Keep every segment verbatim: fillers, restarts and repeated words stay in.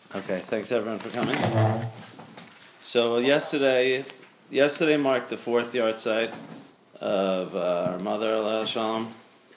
Okay, thanks everyone for coming. So yesterday, yesterday marked the fourth yard site of uh, our mother, Aleh Shalom,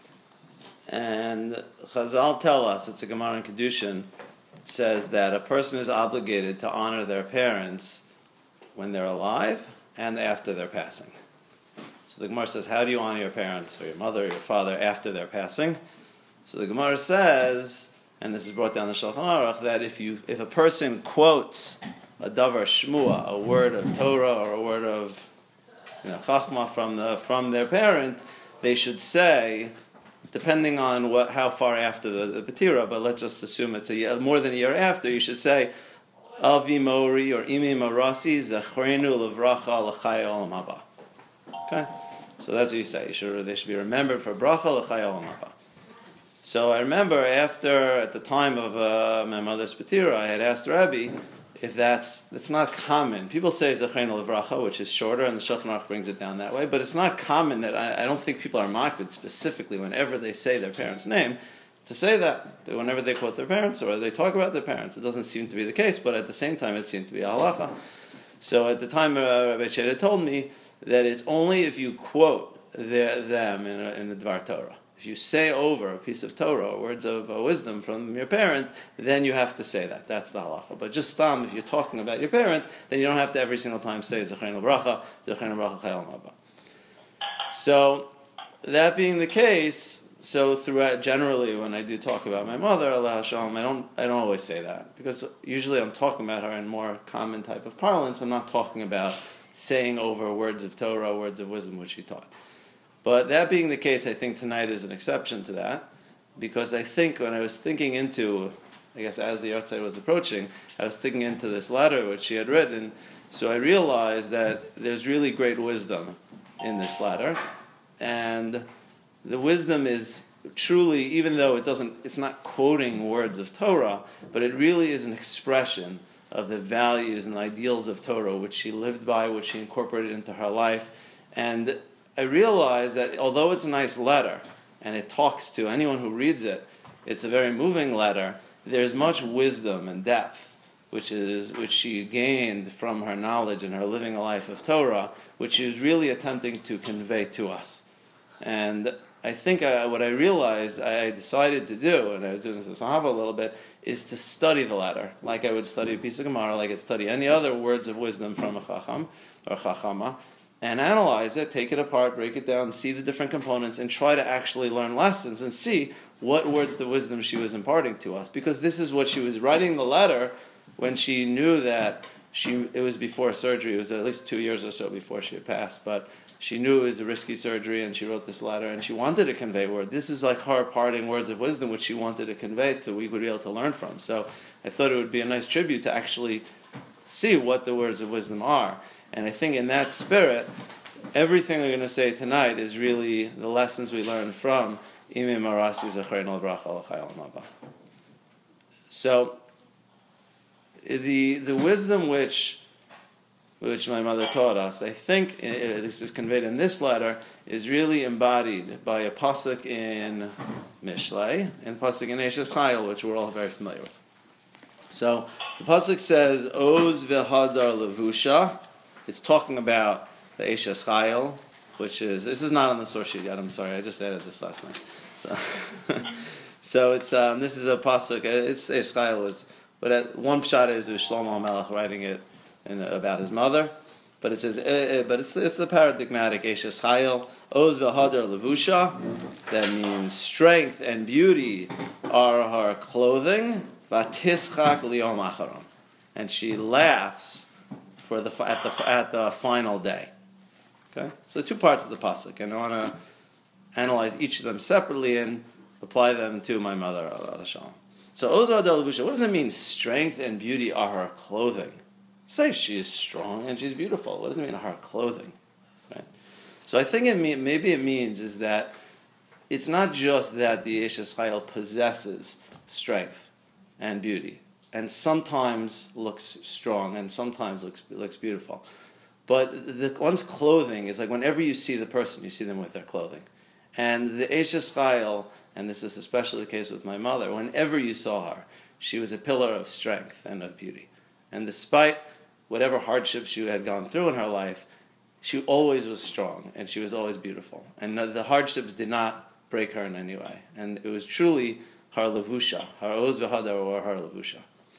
and Chazal tell us, it's a Gemara in Kedushin, says that a person is obligated to honor their parents when they're alive and after their passing. So the Gemara says, how do you honor your parents or your mother or your father after their passing? So the Gemara says, and this is brought down in the Shulchan Aruch, that if you if a person quotes a davar shmua, a word of Torah or a word of you know, chachma from the from their parent, they should say, depending on what how far after the, the patira, but let's just assume it's a year, more than a year after, you should say, Avi Mori or Imi Marasi Zachrenu Levracha L'chai Olam Haba. Okay, so that's what you say. You should, they should be remembered for bracha L'chai Olam Haba. So I remember after, at the time of uh, my mother's patira, I had asked Rabbi if that's that's not common. People say Zachrenu Levracha, which is shorter, and the Shulchan Aruch brings it down that way, but it's not common that, I, I don't think people are makbid specifically whenever they say their parent's name, to say that, that whenever they quote their parents or they talk about their parents. It doesn't seem to be the case, but at the same time it seemed to be a halacha. So at the time uh, Rabbi Sheda told me that it's only if you quote their, them in a, in a Dvar Torah. If you say over a piece of Torah or words of uh, wisdom from your parent, then you have to say that. That's the halacha. But just stam, if you're talking about your parent, then you don't have to every single time say Zachrenu Bracha, Zachrenu Bracha Chayil Maba. So, that being the case, so throughout, generally when I do talk about my mother, Aleh Shalom, I don't, I don't always say that. Because usually I'm talking about her in more common type of parlance. I'm not talking about saying over words of Torah, words of wisdom which she taught. But that being the case, I think tonight is an exception to that, because I think when I was thinking into, I guess as the outside was approaching, I was thinking into this letter which she had written, so I realized that there's really great wisdom in this letter, and the wisdom is truly, even though it doesn't, it's not quoting words of Torah, but it really is an expression of the values and ideals of Torah, which she lived by, which she incorporated into her life, and I realized that although it's a nice letter, and it talks to anyone who reads it, it's a very moving letter, there's much wisdom and depth, which is which she gained from her knowledge and her living a life of Torah, which she was really attempting to convey to us. And I think I, what I realized I decided to do, and I was doing this with Sahava a little bit, is to study the letter, like I would study a piece of Gemara, like I'd study any other words of wisdom from a Chacham, or Chachama, and analyze it, take it apart, break it down, see the different components, and try to actually learn lessons and see what words of wisdom she was imparting to us. Because this is what she was writing the letter when she knew that she it was before surgery. It was at least two years or so before she had passed, but she knew it was a risky surgery, and she wrote this letter, and she wanted to convey word. This is like her parting words of wisdom, which she wanted to convey to we would be able to learn from. So I thought it would be a nice tribute to actually see what the words of wisdom are. And I think in that spirit, everything we're going to say tonight is really the lessons we learned from Imi Marasi Zachrenu Bracha L'chai Olam Haba. So, the the wisdom which which my mother taught us, I think uh, this is conveyed in this letter, is really embodied by a pasuk in Mishlei and pasuk in Eishes Chayil, which we're all very familiar with. So the pasuk says, "Oz v'hadar levusha." It's talking about the Eishes Chayil, which is, this is not on the source sheet yet, I'm sorry, I just added this last night. So, so it's um, this is a pasuk, it's Eishes Chayil, was, but at one pshat is Shlomo HaMelech writing it in, about his mother, but it says, eh, eh, but it's it's the paradigmatic Eishes Chayil, Oz v'hadar levusha, that means strength and beauty are her clothing, v'tischak liyom acharon, and she laughs for the at the at the final day. Okay, so two parts of the pasuk, and I want to analyze each of them separately and apply them to my mother, Aleh Shalom. So, Ozar Del Levusha, what does it mean? Strength and beauty are her clothing. Say she is strong and she's beautiful. What does it mean? Her clothing, right? So, I think it mean, maybe it means is that it's not just that the Eishes Chayil possesses strength and beauty, and sometimes looks strong, and sometimes looks looks beautiful. But the, one's clothing is like whenever you see the person, you see them with their clothing. And the Eishes Chayil, and this is especially the case with my mother, whenever you saw her, she was a pillar of strength and of beauty. And despite whatever hardships she had gone through in her life, she always was strong, and she was always beautiful. And the hardships did not break her in any way. And it was truly her levusha, her oz v'hadar, or her levusha.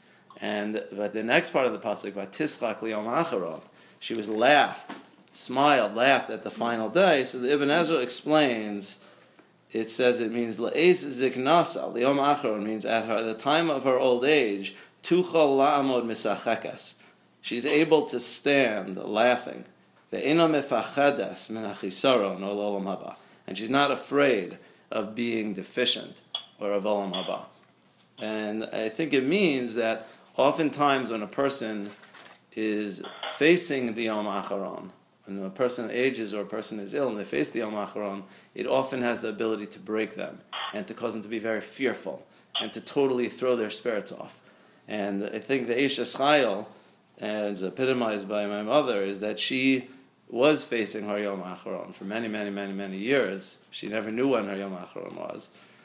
And but the next part of the pasuk, "Vatischak liyom acharon," she was laughed, smiled, laughed at the final day. So the Ibn Ezra explains. It says it means le'ez ziknasa liyom acharon means at her the time of her old age. Tuchal la'amod misachekas. She's able to stand laughing. Ve'ena mefachedes min hachisaron olam haba. And she's not afraid of being deficient or of olam haba. And I think it means that oftentimes when a person is facing the Yom Acharon, when a person ages or a person is ill and they face the Yom Acharon, it often has the ability to break them and to cause them to be very fearful and to totally throw their spirits off. And I think the Eish Chayil, as epitomized by my mother, is that she was facing her Yom Acharon for many, many, many, many years. She never knew when her Yom Acharon was.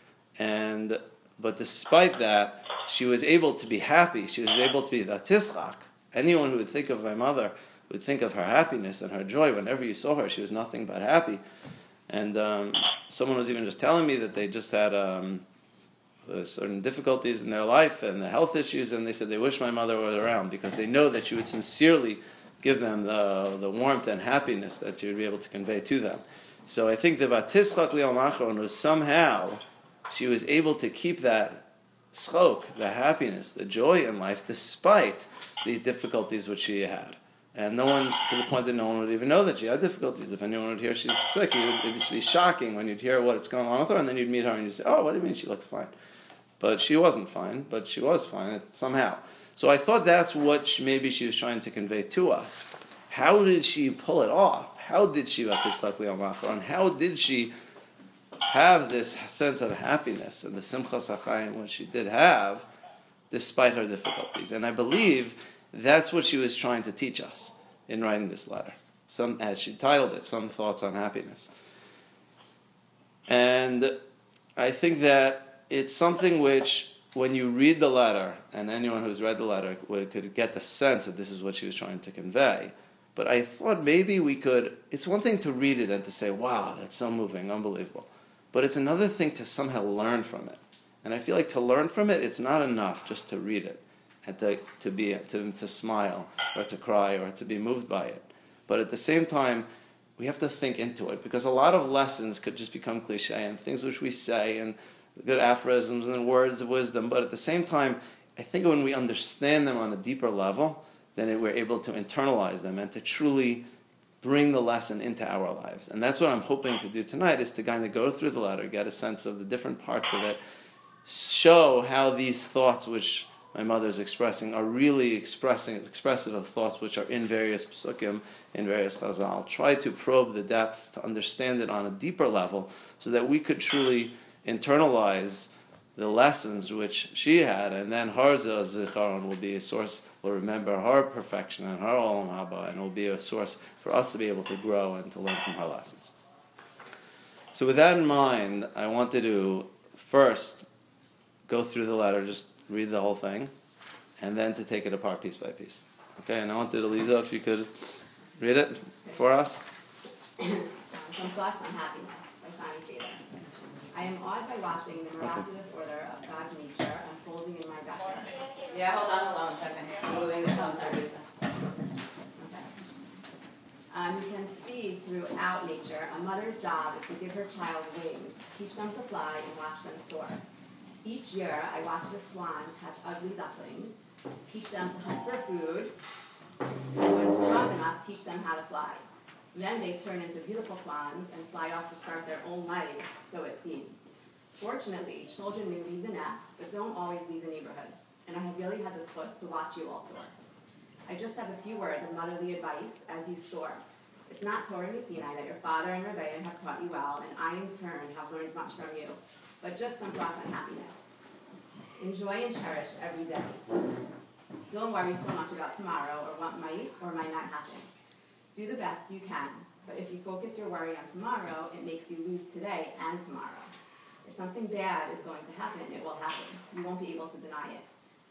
And but despite that, she was able to be happy. She was able to be vatischak. Anyone who would think of my mother would think of her happiness and her joy. Whenever you saw her, she was nothing but happy. And um, someone was even just telling me that they just had um, certain difficulties in their life and the health issues, and they said they wish my mother was around because they know that she would sincerely give them the, the warmth and happiness that she would be able to convey to them. So I think the vatischak liyom acharon was somehow she was able to keep that schok, the happiness, the joy in life, despite the difficulties which she had. And no one, to the point that no one would even know that she had difficulties. If anyone would hear she's sick, it would, it would be shocking when you'd hear what's going on with her, and then you'd meet her and you'd say, oh, what do you mean she looks fine? But she wasn't fine, but she was fine somehow. So I thought that's what she, maybe she was trying to convey to us. How did she pull it off? How did she, and how did she have this sense of happiness and the simchas hachayim which she did have, despite her difficulties? And I believe that's what she was trying to teach us in writing this letter. Some, as she titled it, Some Thoughts on Happiness. And I think that it's something which, when you read the letter, and anyone who's read the letter would, could get the sense that this is what she was trying to convey. But I thought maybe we could, it's one thing to read it and to say, wow, that's so moving, unbelievable. But it's another thing to somehow learn from it. And I feel like to learn from it, it's not enough just to read it and to, to be to, to smile or to cry or to be moved by it. But at the same time, we have to think into it, because a lot of lessons could just become cliche and things which we say and good aphorisms and words of wisdom. But at the same time, I think when we understand them on a deeper level, then we're able to internalize them and to truly bring the lesson into our lives. And that's what I'm hoping to do tonight, is to kind of go through the letter, get a sense of the different parts of it, show how these thoughts which my mother is expressing are really expressing, expressive of thoughts which are in various psukim, in various chazal. Try to probe the depths, to understand it on a deeper level, so that we could truly internalize the lessons which she had, and then her zicharon will be a source, will remember her perfection and her olam haba, and will be a source for us to be able to grow and to learn from her lessons. So with that in mind, I wanted to first go through the letter, just read the whole thing, and then to take it apart piece by piece. Okay, and I wanted Eliza, if you could read it for us. Some thoughts on happiness by Shani Feder. I am awed by watching the miraculous okay. order of God's nature unfolding in my backyard. Yeah, hold on, hold on a second. I'm moving the phone, sorry. Okay. Um, you can see throughout nature, a mother's job is to give her child wings, teach them to fly, and watch them soar. Each year, I watch the swans hatch ugly ducklings, teach them to hunt for food, and when strong enough, teach them how to fly. Then they turn into beautiful swans and fly off to start their own lives, so it seems. Fortunately, children may leave the nest, but don't always leave the neighborhood, and I have really had the chus to watch you all soar. I just have a few words of motherly advice as you soar. It's not Torah Sinai that your father and Rebbeim have taught you well, and I in turn have learned much from you, but just some thoughts on happiness. Enjoy and cherish every day. Don't worry so much about tomorrow or what might or might not happen. Do the best you can, but if you focus your worry on tomorrow, it makes you lose today and tomorrow. If something bad is going to happen, it will happen. You won't be able to deny it.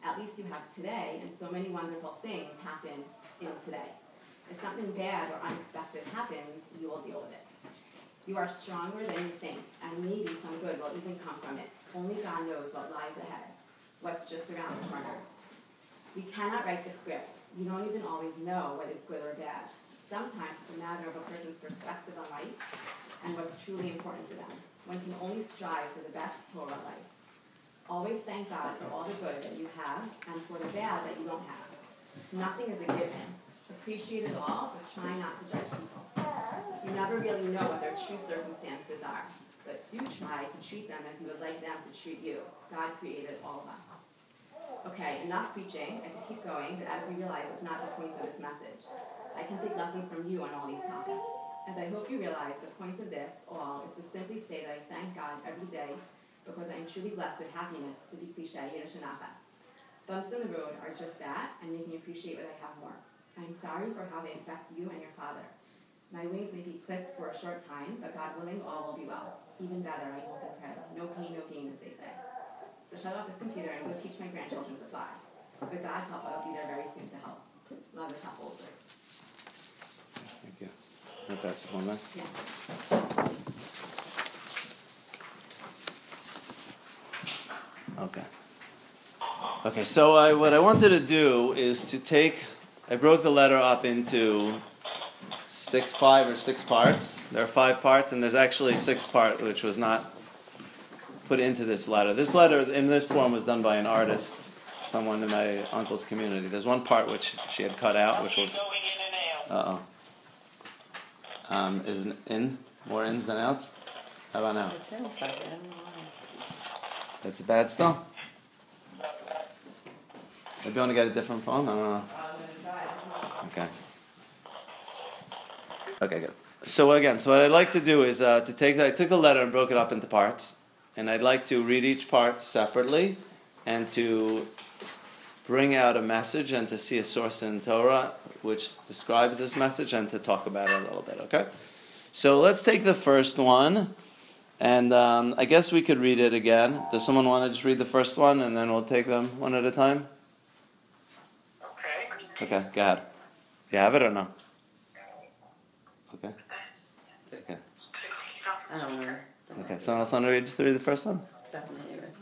At least you have today, and so many wonderful things happen in today. If something bad or unexpected happens, you will deal with it. You are stronger than you think, and maybe some good will even come from it. Only God knows what lies ahead, what's just around the corner. We cannot write the script. We don't even always know whether it's good or bad. Sometimes it's a matter of a person's perspective on life and what's truly important to them. One can only strive for the best Torah life. Always thank God for all the good that you have and for the bad that you don't have. Nothing is a given. Appreciate it all, but try not to judge people. You never really know what their true circumstances are, but do try to treat them as you would like them to treat you. God created all of us. Okay, enough preaching. I could keep going, but as you realize, it's not the point of this message. I can take lessons from you on all these topics. As I hope you realize, the point of this all is to simply say that I thank God every day because I am truly blessed with happiness, to be cliche, Yiddish and Achas. Bumps in the road are just that and make me appreciate what I have more. I am sorry for how they affect you and your father. My wings may be clipped for a short time, but God willing, all will be well. Even better, I hope and pray. No pain, no gain, as they say. So shut off this computer and go teach my grandchildren to fly. With God's help, I'll be there very soon to help. Love is help older. Thank you. Can I pass the phone back? Yeah. Okay. Okay, so I, what I wanted to do is to take, I broke the letter up into six, five or six parts. There are five parts, and there's actually a sixth part which was not put into this letter. This letter in this form was done by an artist, someone in my uncle's community. There's one part which she had cut out, which will... Uh-oh. Um, is in? More ins than outs? How about now? It sounds like it, I don't know why. That's bad still? Maybe you want to get a different phone? I don't know. I was gonna try, Okay. Okay, good. So again, so what I'd like to do is uh, to take the, I took the letter and broke it up into parts, and I'd like to read each part separately, and to bring out a message and to see a source in Torah which describes this message and to talk about it a little bit. Okay. So let's take the first one, and um, I guess we could read it again. Does someone want to just read the first one, and then we'll take them one at a time? Okay. Okay, go ahead. You have it or no? Okay. Okay. I don't know. Okay. Someone else want to read, just read the first one? Definitely.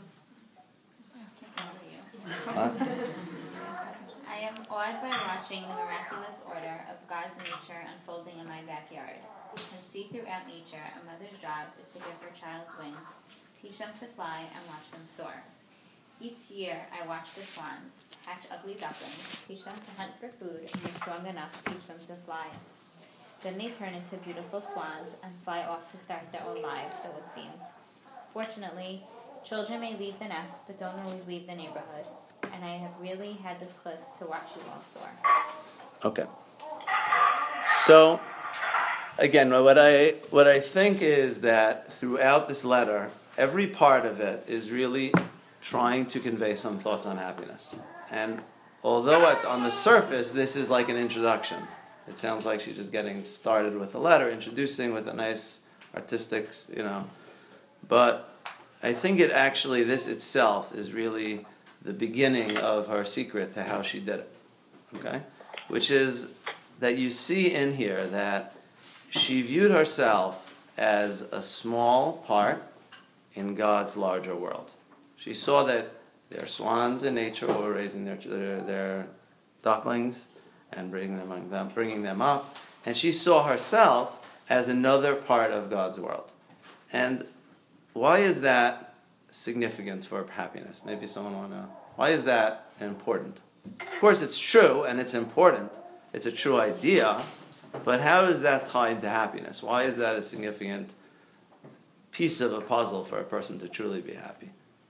Huh? I am awed by watching the miraculous order of God's nature unfolding in my backyard. You can see throughout nature a mother's job is to give her child wings, teach them to fly, and watch them soar. Each year I watch the swans hatch ugly ducklings, teach them to hunt for food, and when strong enough, teach them to fly. Then they turn into beautiful swans and fly off to start their own lives, so it seems. Fortunately, children may leave the nest, but don't always leave the neighborhood. And I have really had this chus to watch you all soar. Okay. So, again, what I what I think is that throughout this letter, every part of it is really trying to convey some thoughts on happiness. And although at, on the surface this is like an introduction, it sounds like she's just getting started with the letter, introducing with a nice artistic, you know. But I think it actually, this itself is really the beginning of her secret to how she did it. Okay? Which is that you see in here that she viewed herself as a small part in God's larger world. She saw that there are swans in nature who are raising their, their, their ducklings and bringing them, among them, bringing them up. And she saw herself as another part of God's world. And why is that significant for happiness? Maybe someone want to... Why is that important? Of course, it's true and it's important. It's a true idea. But how is that tied to happiness? Why is that a significant piece of a puzzle for a person to truly be happy?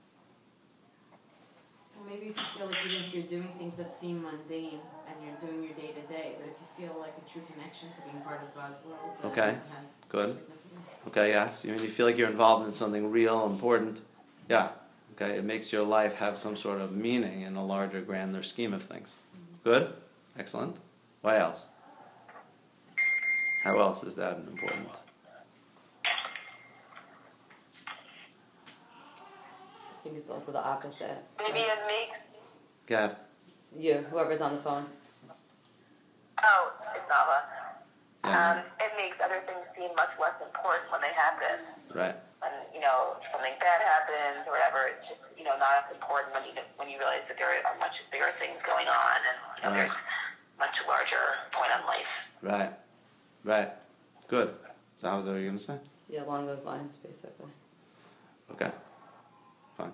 Well, maybe if you feel like even if you're doing things that seem mundane and you're doing your day to day, but if you feel like a true connection to being part of God's world, then Okay, it has good. significance. Okay, yes. You mean you feel like you're involved in something real, important? Yeah. Okay, it makes your life have some sort of meaning in a larger, grander scheme of things. Good? Excellent. Why else? How else is that important? I think it's also the opposite. Maybe it makes God. You, whoever's on the phone. Oh, it's Nava. Yeah, Um, it makes other things seem much less important when they happen. right. When, you know, something bad happens or whatever, it's just, you know, not as important when you when you realize that there are much bigger things going on and, you know, Right. there's much larger point on life. Right. Right. Good. So how's that what you going to say? Yeah, along those lines, basically. Okay. Fine.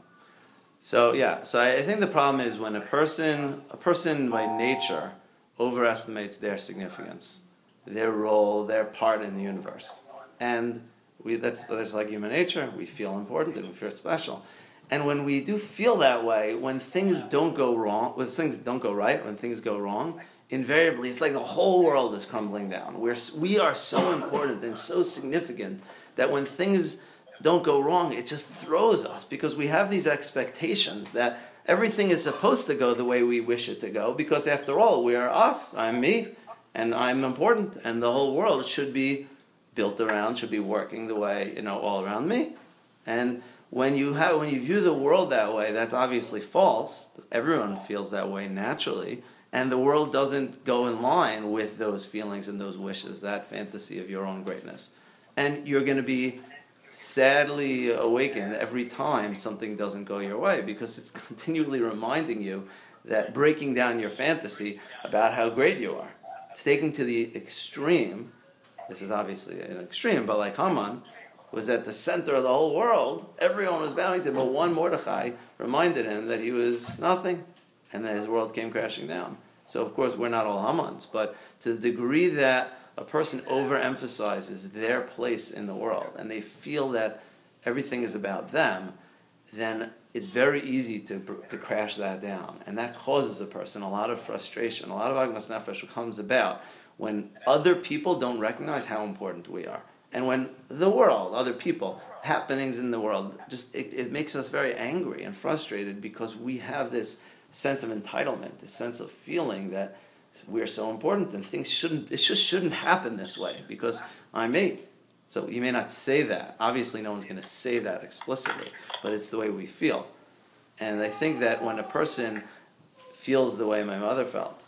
So yeah, so I I think the problem is when a person a person by nature overestimates their significance, their role, their part in the universe. And we that's that's like human nature. We feel important and we feel special. And when we do feel that way, when things don't go wrong, when things don't go right, when things go wrong, invariably it's like the whole world is crumbling down. We're we are so important and so significant that when things don't go wrong, it just throws us because we have these expectations that everything is supposed to go the way we wish it to go because after all, we are us, I'm me, and I'm important, and the whole world should be built around, should be working the way, you know, all around me. And when you have, when you view the world that way, that's obviously false. Everyone feels that way naturally, and the world doesn't go in line with those feelings and those wishes, that fantasy of your own greatness. And you're going to be sadly awakened every time something doesn't go your way because it's continually reminding you that breaking down your fantasy about how great you are, taken to the extreme, this is obviously an extreme, but like Haman was at the center of the whole world, everyone was bowing to him, but one Mordechai reminded him that he was nothing and that his world came crashing down. So of course we're not all Hamans, but to the degree that a person overemphasizes their place in the world and they feel that everything is about them, then it's very easy to to crash that down. And that causes a person a lot of frustration, a lot of agmas nefesh comes about when other people don't recognize how important we are. And when the world, other people, happenings in the world, just it, it makes us very angry and frustrated because we have this sense of entitlement, this sense of feeling that we're so important and things shouldn't, it just shouldn't happen this way because I'm me. So you may not say that. Obviously no one's going to say that explicitly, but it's the way we feel. And I think that when a person feels the way my mother felt,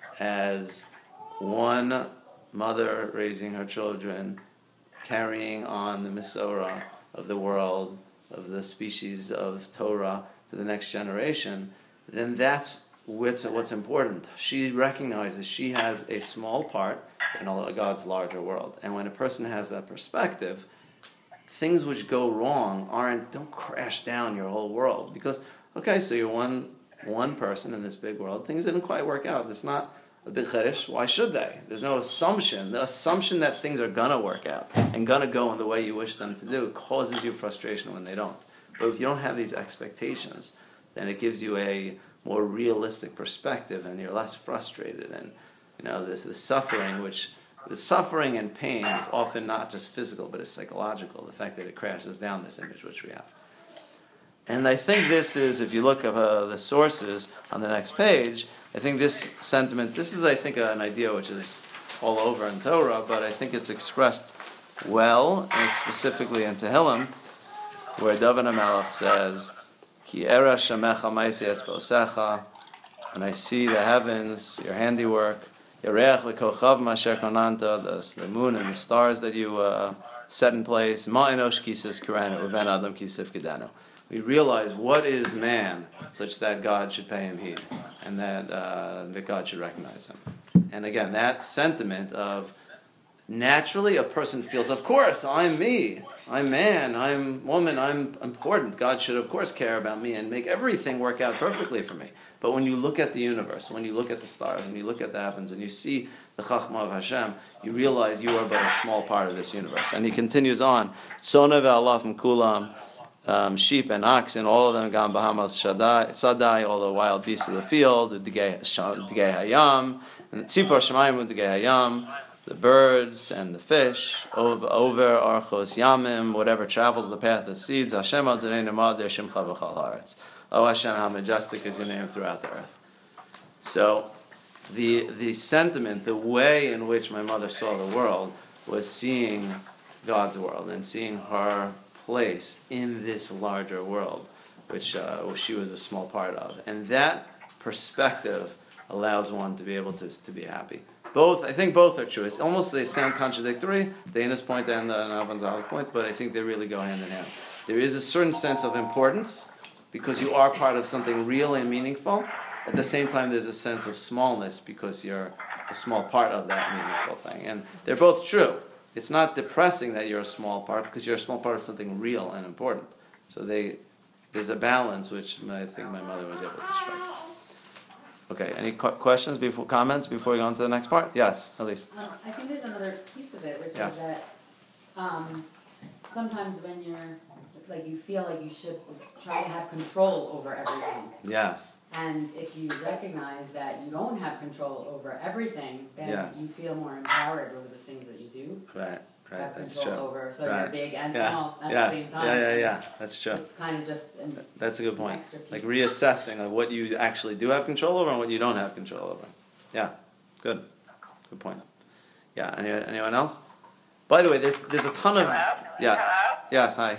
as one mother raising her children, carrying on the Misorah of the world, of the species of Torah to the next generation, then that's what's, what's important. She recognizes she has a small part in all of God's larger world. And when a person has that perspective, things which go wrong aren't, don't crash down your whole world. Because, okay, so you're one one person in this big world, things didn't quite work out. It's not a big chiddush. Why should they? There's no assumption. The assumption that things are gonna work out and gonna go in the way you wish them to do causes you frustration when they don't. But if you don't have these expectations, then it gives you a more realistic perspective and you're less frustrated. And you know, this the suffering, which the suffering and pain is often not just physical, but it's psychological, the fact that it crashes down this image which we have. And I think this is, if you look at uh, the sources on the next page, I think this sentiment, this is, I think, an idea which is all over in Torah, but I think it's expressed well, and specifically in Tehillim, where David HaMelech says, Ki era shamecha ma'aseh etzba'osecha, and I see the heavens, your handiwork, Yereach v'kochav ma'asher konanta, the, the moon and the stars that you uh, set in place, ma'enosh kisif kiranu, uven adam kisif gedanu. We realize what is man, such that God should pay him heed, and that uh, that God should recognize him. And again, that sentiment of naturally a person feels, of course, I'm me, I'm man, I'm woman, I'm important. God should, of course, care about me and make everything work out perfectly for me. But when you look at the universe, when you look at the stars, when you look at the heavens, and you see the Chachma of Hashem, you realize you are but a small part of this universe. And he continues on, Tzona ve'alafim kulam, Um, sheep and oxen, all of them, Gam Bahamas Sadai, all the wild beasts of the field, the Degei Hayam, and the Tzipor Shemayim, the Degei Hayam, the birds and the fish, over, over Archos Yamim, whatever travels the path of the seeds, Hashem Adonai Namad, Shemcha B'chal Haaretz. Oh Hashem, how majestic is your name throughout the earth. So, the the sentiment, the way in which my mother saw the world, was seeing God's world and seeing her place in this larger world, which uh, she was a small part of. And that perspective allows one to be able to, to be happy. Both, I think both are true. It's almost, they sound contradictory, Dana's point and uh, Navanzal's point, but I think they really go hand in hand. There is a certain sense of importance because you are part of something real and meaningful. At the same time, there's a sense of smallness because you're a small part of that meaningful thing. And they're both true. It's not depressing that you're a small part because you're a small part of something real and important. So they, there's a balance which I think my mother was able to strike. Okay, any qu- questions, before comments before we go on to the next part? Yes, Elise. Um, I think there's another piece of it, which Yes. is that um, sometimes when you're, like, you feel like you should try to have control over everything. Yes. And if you recognize that you don't have control over everything, then Yes. you feel more empowered over the things that you do Right, right, have that's control true. over. So Right. you're big and Yeah. small at Yes. the same time. Yeah, yeah, yeah. That's true. It's kind of just an That's a good point. extra piece. Like reassessing of what you actually do have control over and what you don't have control over. Yeah, good. Good point. Yeah, any, anyone else? By the way, there's there's a ton of... Hello? Yeah. Hello? Yes, hi.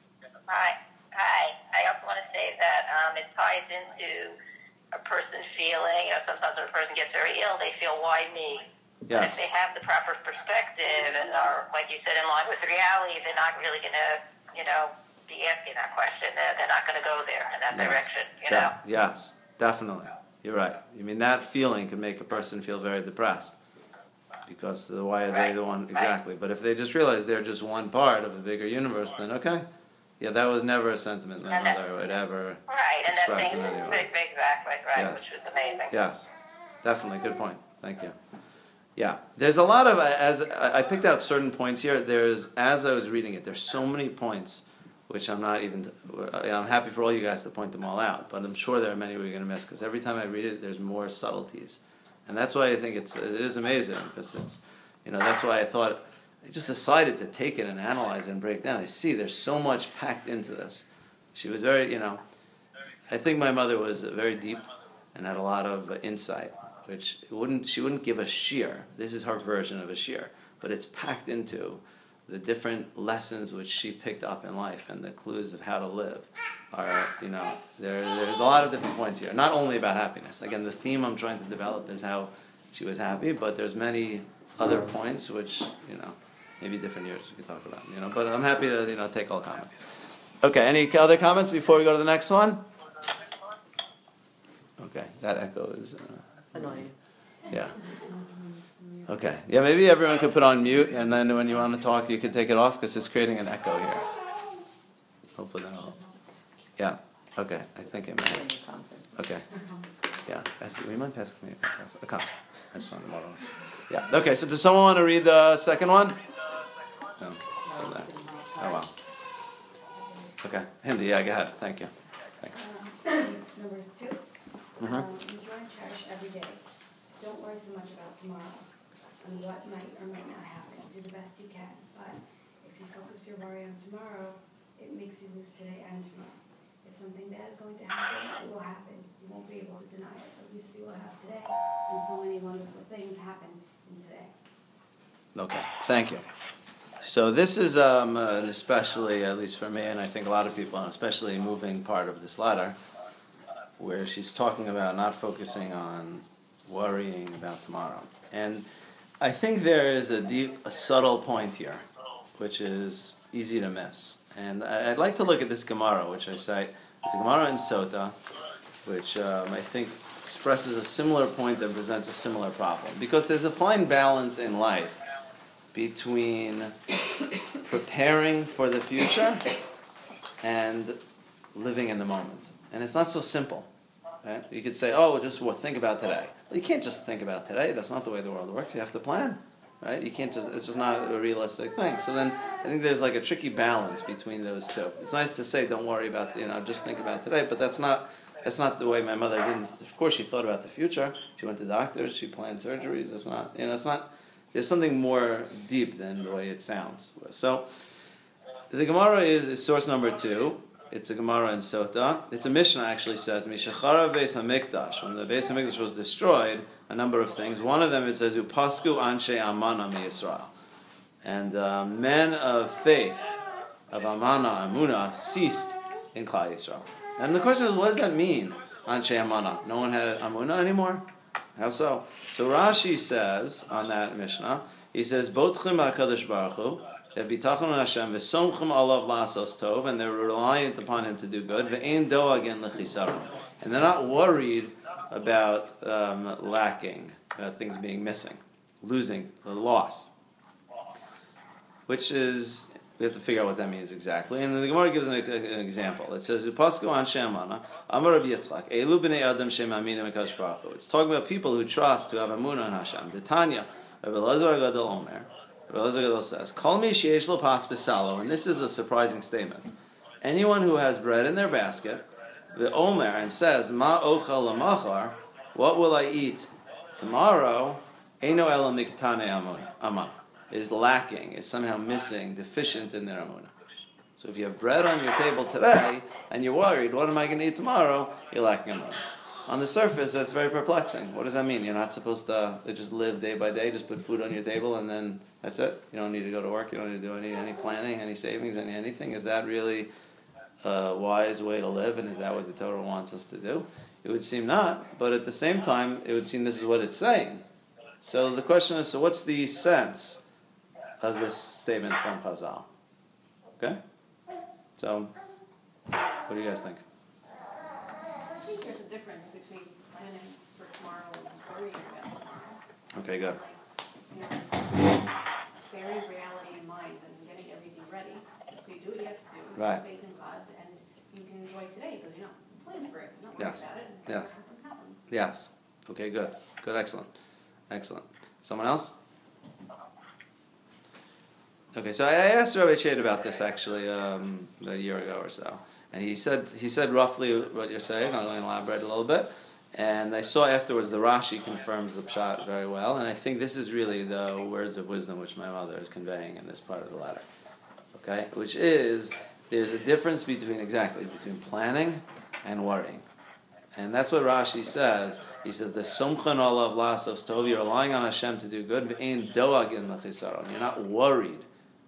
Hi. Hi. I also want to say that um, it ties into a person feeling, you know, sometimes when a person gets very ill, they feel, why me? But if Yes. they have the proper perspective and are, like you said, in line with reality, they're not really going to, you know, be asking that question. They're, they're not going to go there in that Yes. direction, you De- know? yes, definitely. You're right. I mean, that feeling can make a person feel very depressed. Because the, why are they Right, the one? right. Exactly. But if they just realize they're just one part of a bigger universe, then okay. Yeah, that was never a sentiment my And that- mother would ever Right, and that express thing, in any way. exactly, right, Yes. which was amazing. Yes, definitely. Good point. Thank you. Yeah, there's a lot of, as I I picked out certain points here, there's, as I was reading it, there's so many points which I'm not even, I'm happy for all you guys to point them all out, but I'm sure there are many we're going to miss, because every time I read it, there's more subtleties. And that's why I think it's, it is amazing, because it's, you know, that's why I thought, I just decided to take it and analyze it and break it down. I see there's so much packed into this. She was very, you know, I think my mother was very deep and had a lot of uh, insight, which wouldn't she wouldn't give a sheer. This is her version of a sheer, but it's packed into the different lessons which she picked up in life and the clues of how to live. Are, you know, there there's a lot of different points here. Not only about happiness. Again, the theme I'm trying to develop is how she was happy, but there's many other points which, you know, maybe different years we could talk about. You know, but I'm happy to, you know, take all comments. Okay, any other comments before we go to the next one? Okay, that echo is uh, Annoying. yeah. Okay, yeah, maybe everyone could put on mute, and then when you want to talk, you can take it off because it's creating an echo here. Hopefully that'll help. Yeah. Okay, I think it might. Okay. Yeah. That's, we might pass me a comment. I just wanted to model this. Yeah. Okay. So does someone want to read the second one? No. So that. Oh wow. Okay. Hindi. Yeah. Go ahead. Thank you. Thanks. Number two, Mhm. um, enjoy and cherish every day. Don't worry so much about tomorrow and what might or might not happen. Do the best you can. But if you focus your worry on tomorrow, it makes you lose today and tomorrow. If something bad is going to happen, it will happen. You won't be able to deny it. At least you will have today, and so many wonderful things happen in today. Okay, thank you. So this is um, an especially, at least for me, and I think a lot of people, and especially a moving part of this letter, where she's talking about not focusing on worrying about tomorrow. And I think there is a deep, a subtle point here, which is easy to miss. And I- I'd like to look at this Gemara, which I cite. It's a Gemara in Sota, which um, I think expresses a similar point and presents a similar problem. Because there's a fine balance in life between preparing for the future and living in the moment. And it's not so simple. Right? You could say, oh, just well, think about today. Well, you can't just think about today. That's not the way the world works. You have to plan. Right? You can't just, it's just not a realistic thing. So then I think there's like a tricky balance between those two. It's nice to say, don't worry about, you know, just think about today, but that's not, that's not the way my mother didn't. Of course, she thought about the future. She went to doctors. She planned surgeries. It's not, you know, it's not, there's something more deep than the way it sounds. So the Gemara is, is source number two. It's a Gemara in Sota. It's a Mishnah actually says, Mishachara Beis HaMikdash. When the Beis HaMikdash was destroyed, a number of things. One of them it says, Upasku Anshe Amana Mi Yisrael. And uh, men of faith, of Amana, Amunah, ceased in Klal Yisrael. And the question is, what does that mean? Anshe Amana. No one had Amuna anymore? How so? So Rashi says on that Mishnah, he says, Botchim HaKadosh Baruch Hu, that bitachon on Hashem, v'somchim alav la'asos tov, and they're reliant upon Him to do good, v'ein do'agen l'chisaron. And they're not worried about um, lacking, about things being missing, losing, the loss. Which is, we have to figure out what that means exactly. And then the Gemara gives an, an example. It says, Upasko anshe amana, Amar Rabbi Yitzchak, Elu b'nei adam shem aminim HaKadosh Baruch Hu. It's talking about people who trust, who have amunah in Hashem. The Tanya, Rabbi Elazar Gadol Omer, Rabbi Elazar Gadol says, Kol mi sheyesh lo pas b'salo, and this is a surprising statement. Anyone who has bread in their basket, the Omer, and says, Ma ochal lamachar, what will I eat tomorrow? Eino ela miktane amana. Is lacking, is somehow missing, deficient in their amunah. So if you have bread on your table today, and you're worried, what am I going to eat tomorrow? You're lacking amunah. On the surface, that's very perplexing. What does that mean? You're not supposed to just live day by day, just put food on your table, and then that's it? You don't need to go to work, you don't need to do any, any planning, any savings, any anything? Is that really a wise way to live, and is that what the Torah wants us to do? It would seem not, but at the same time, it would seem this is what it's saying. So the question is, so what's the sense of this statement from Chazal? Okay? So, what do you guys think? I think there's a difference between planning for tomorrow and worrying about tomorrow. Okay, good. You know, bearing reality in mind and getting everything ready. So you do what you have to do, you Right. have faith in God, and you can enjoy today because you're not planning for it. You're not worried Yes. about it. And Yes. something happens. Yes. Okay, good. Good, excellent. Excellent. Someone else? Okay, so I asked Rabbi Shade about this actually um, a year ago or so, and he said he said roughly what you're saying. I'm going to elaborate a little bit, and I saw afterwards the Rashi confirms the pshat very well, and I think this is really the words of wisdom which my mother is conveying in this part of the letter. Okay, which is there's a difference between exactly between planning and worrying, and that's what Rashi says. He says the sumchan olav lasos tov. You're relying on Hashem to do good. V'ein doagin l'chisaron. You're not worried.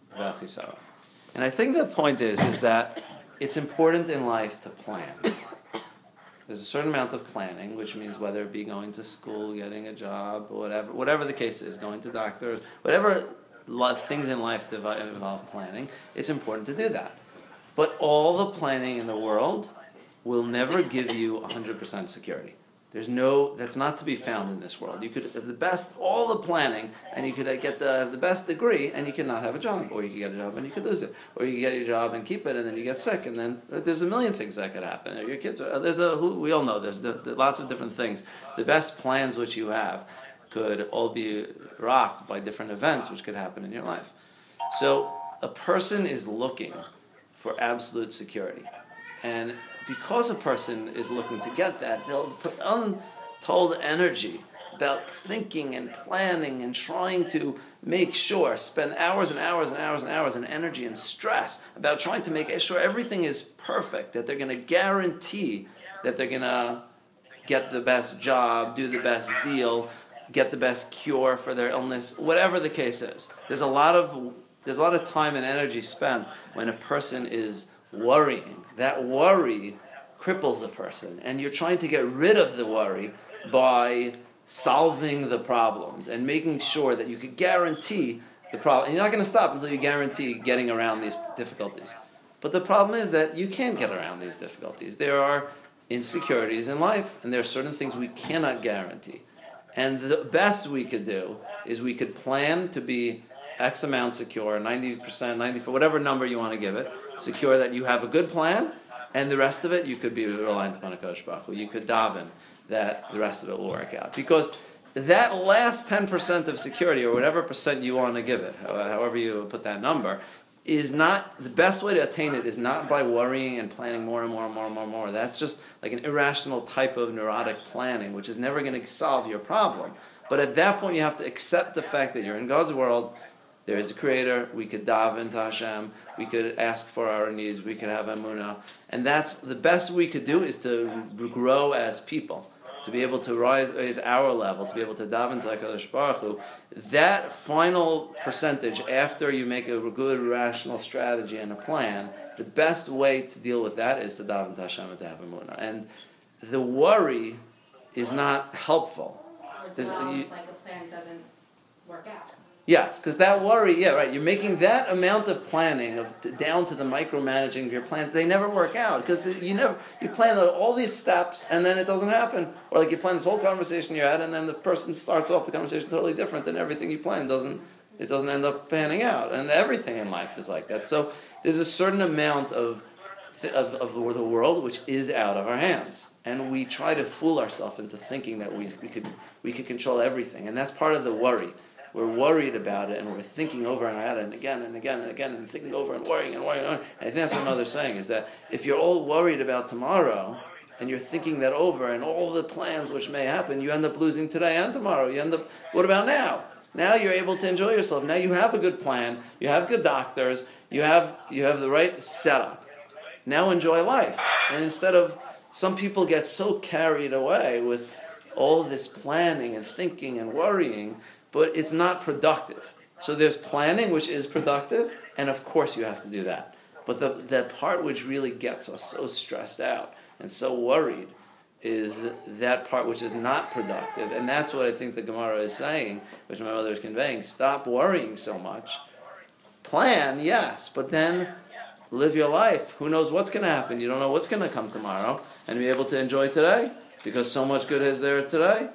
And I think the point is, is that it's important in life to plan. There's a certain amount of planning, which means whether it be going to school, getting a job, or whatever, whatever the case is, going to doctors, whatever things in life involve planning, it's important to do that. But all the planning in the world will never give you one hundred percent security. There's no, that's not to be found in this world. You could have the best, all the planning, and you could get the the best degree, and you could not have a job. Or you could get a job and you could lose it. Or you could get your job and keep it, and then you get sick, and then there's a million things that could happen. Or your kids, are, there's a, who, we all know there's the, the, lots of different things. The best plans which you have could all be rocked by different events which could happen in your life. So a person is looking for absolute security. And because a person is looking to get that, they'll put untold energy about thinking and planning and trying to make sure, spend hours and hours and hours and hours and energy and stress about trying to make sure everything is perfect, that they're going to guarantee that they're going to get the best job, do the best deal, get the best cure for their illness, whatever the case is. There's a lot of there's a lot of time and energy spent when a person is worrying. That worry cripples a person, and you're trying to get rid of the worry by solving the problems and making sure that you could guarantee the problem. And you're not going to stop until you guarantee getting around these difficulties. But the problem is that you can't get around these difficulties. There are insecurities in life, and there are certain things we cannot guarantee. And the best we could do is we could plan to be X amount secure, ninety percent, ninety-four, whatever number you want to give it, secure that you have a good plan, and the rest of it you could be reliant upon HaKadosh Baruch Hu. You could daven that the rest of it will work out. Because that last ten percent of security, or whatever percent you want to give it, however you put that number, is not, the best way to attain it is not by worrying and planning more and more and more and more and more. That's just like an irrational type of neurotic planning, which is never going to solve your problem. But at that point you have to accept the fact that you're in God's world. There is a creator, we could daven to Hashem, we could ask for our needs, we could have emunah. And that's the best we could do is to grow as people, to be able to rise, raise our level, to be able to daven to HaKadosh Baruch Hu. That final percentage, after you make a good rational strategy and a plan, the best way to deal with that is to daven to Hashem and to have emunah. And the worry is not helpful. Or There's- dwell you- if like a plan doesn't work out. Yes, because that worry, yeah, right. You're making that amount of planning of down to the micromanaging of your plans. They never work out because you never you plan all these steps and then it doesn't happen. Or like you plan this whole conversation you had and then the person starts off the conversation totally different than everything you planned. Doesn't it doesn't end up panning out? And everything in life is like that. So there's a certain amount of of, of the world which is out of our hands, and we try to fool ourselves into thinking that we we could we could control everything, and that's part of the worry. We're worried about it, and we're thinking over and ahead and again and again and again and thinking over and worrying and worrying. And worrying. And I think that's what Mother's saying, is that if you're all worried about tomorrow and you're thinking that over and all the plans which may happen, you end up losing today and tomorrow. You end up, what about now? Now you're able to enjoy yourself. Now you have a good plan. You have good doctors. You have you have the right setup. Now enjoy life. And instead of, some people get so carried away with all this planning and thinking and worrying, but it's not productive. So there's planning, which is productive, and of course you have to do that. But the, the part which really gets us so stressed out and so worried is that part which is not productive. And that's what I think the Gemara is saying, which my mother is conveying. Stop worrying so much. Plan, yes, but then live your life. Who knows what's going to happen? You don't know what's going to come tomorrow. And be able to enjoy today, because so much good is there today.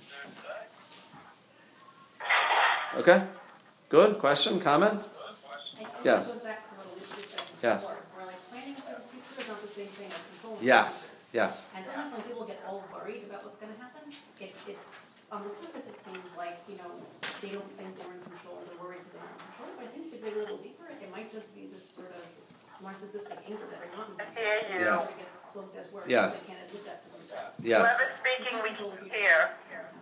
Okay? Good? Question? Comment? I think Yes. it goes back to what Elizabeth said Yes. before, where like planning for the future is not the same thing as controlling. Yes. Yes. And sometimes when people get all worried about what's gonna happen, it, it, on the surface, it seems like, you know, they don't think they're in control, they're worried because they're not in control, but I think if they dig a little deeper, it might just be this sort of narcissistic anger that they're not in control. Yes. It gets cloaked as worry, Yes. they can't admit that to themselves. Yes. Whoever's speaking, we can hear.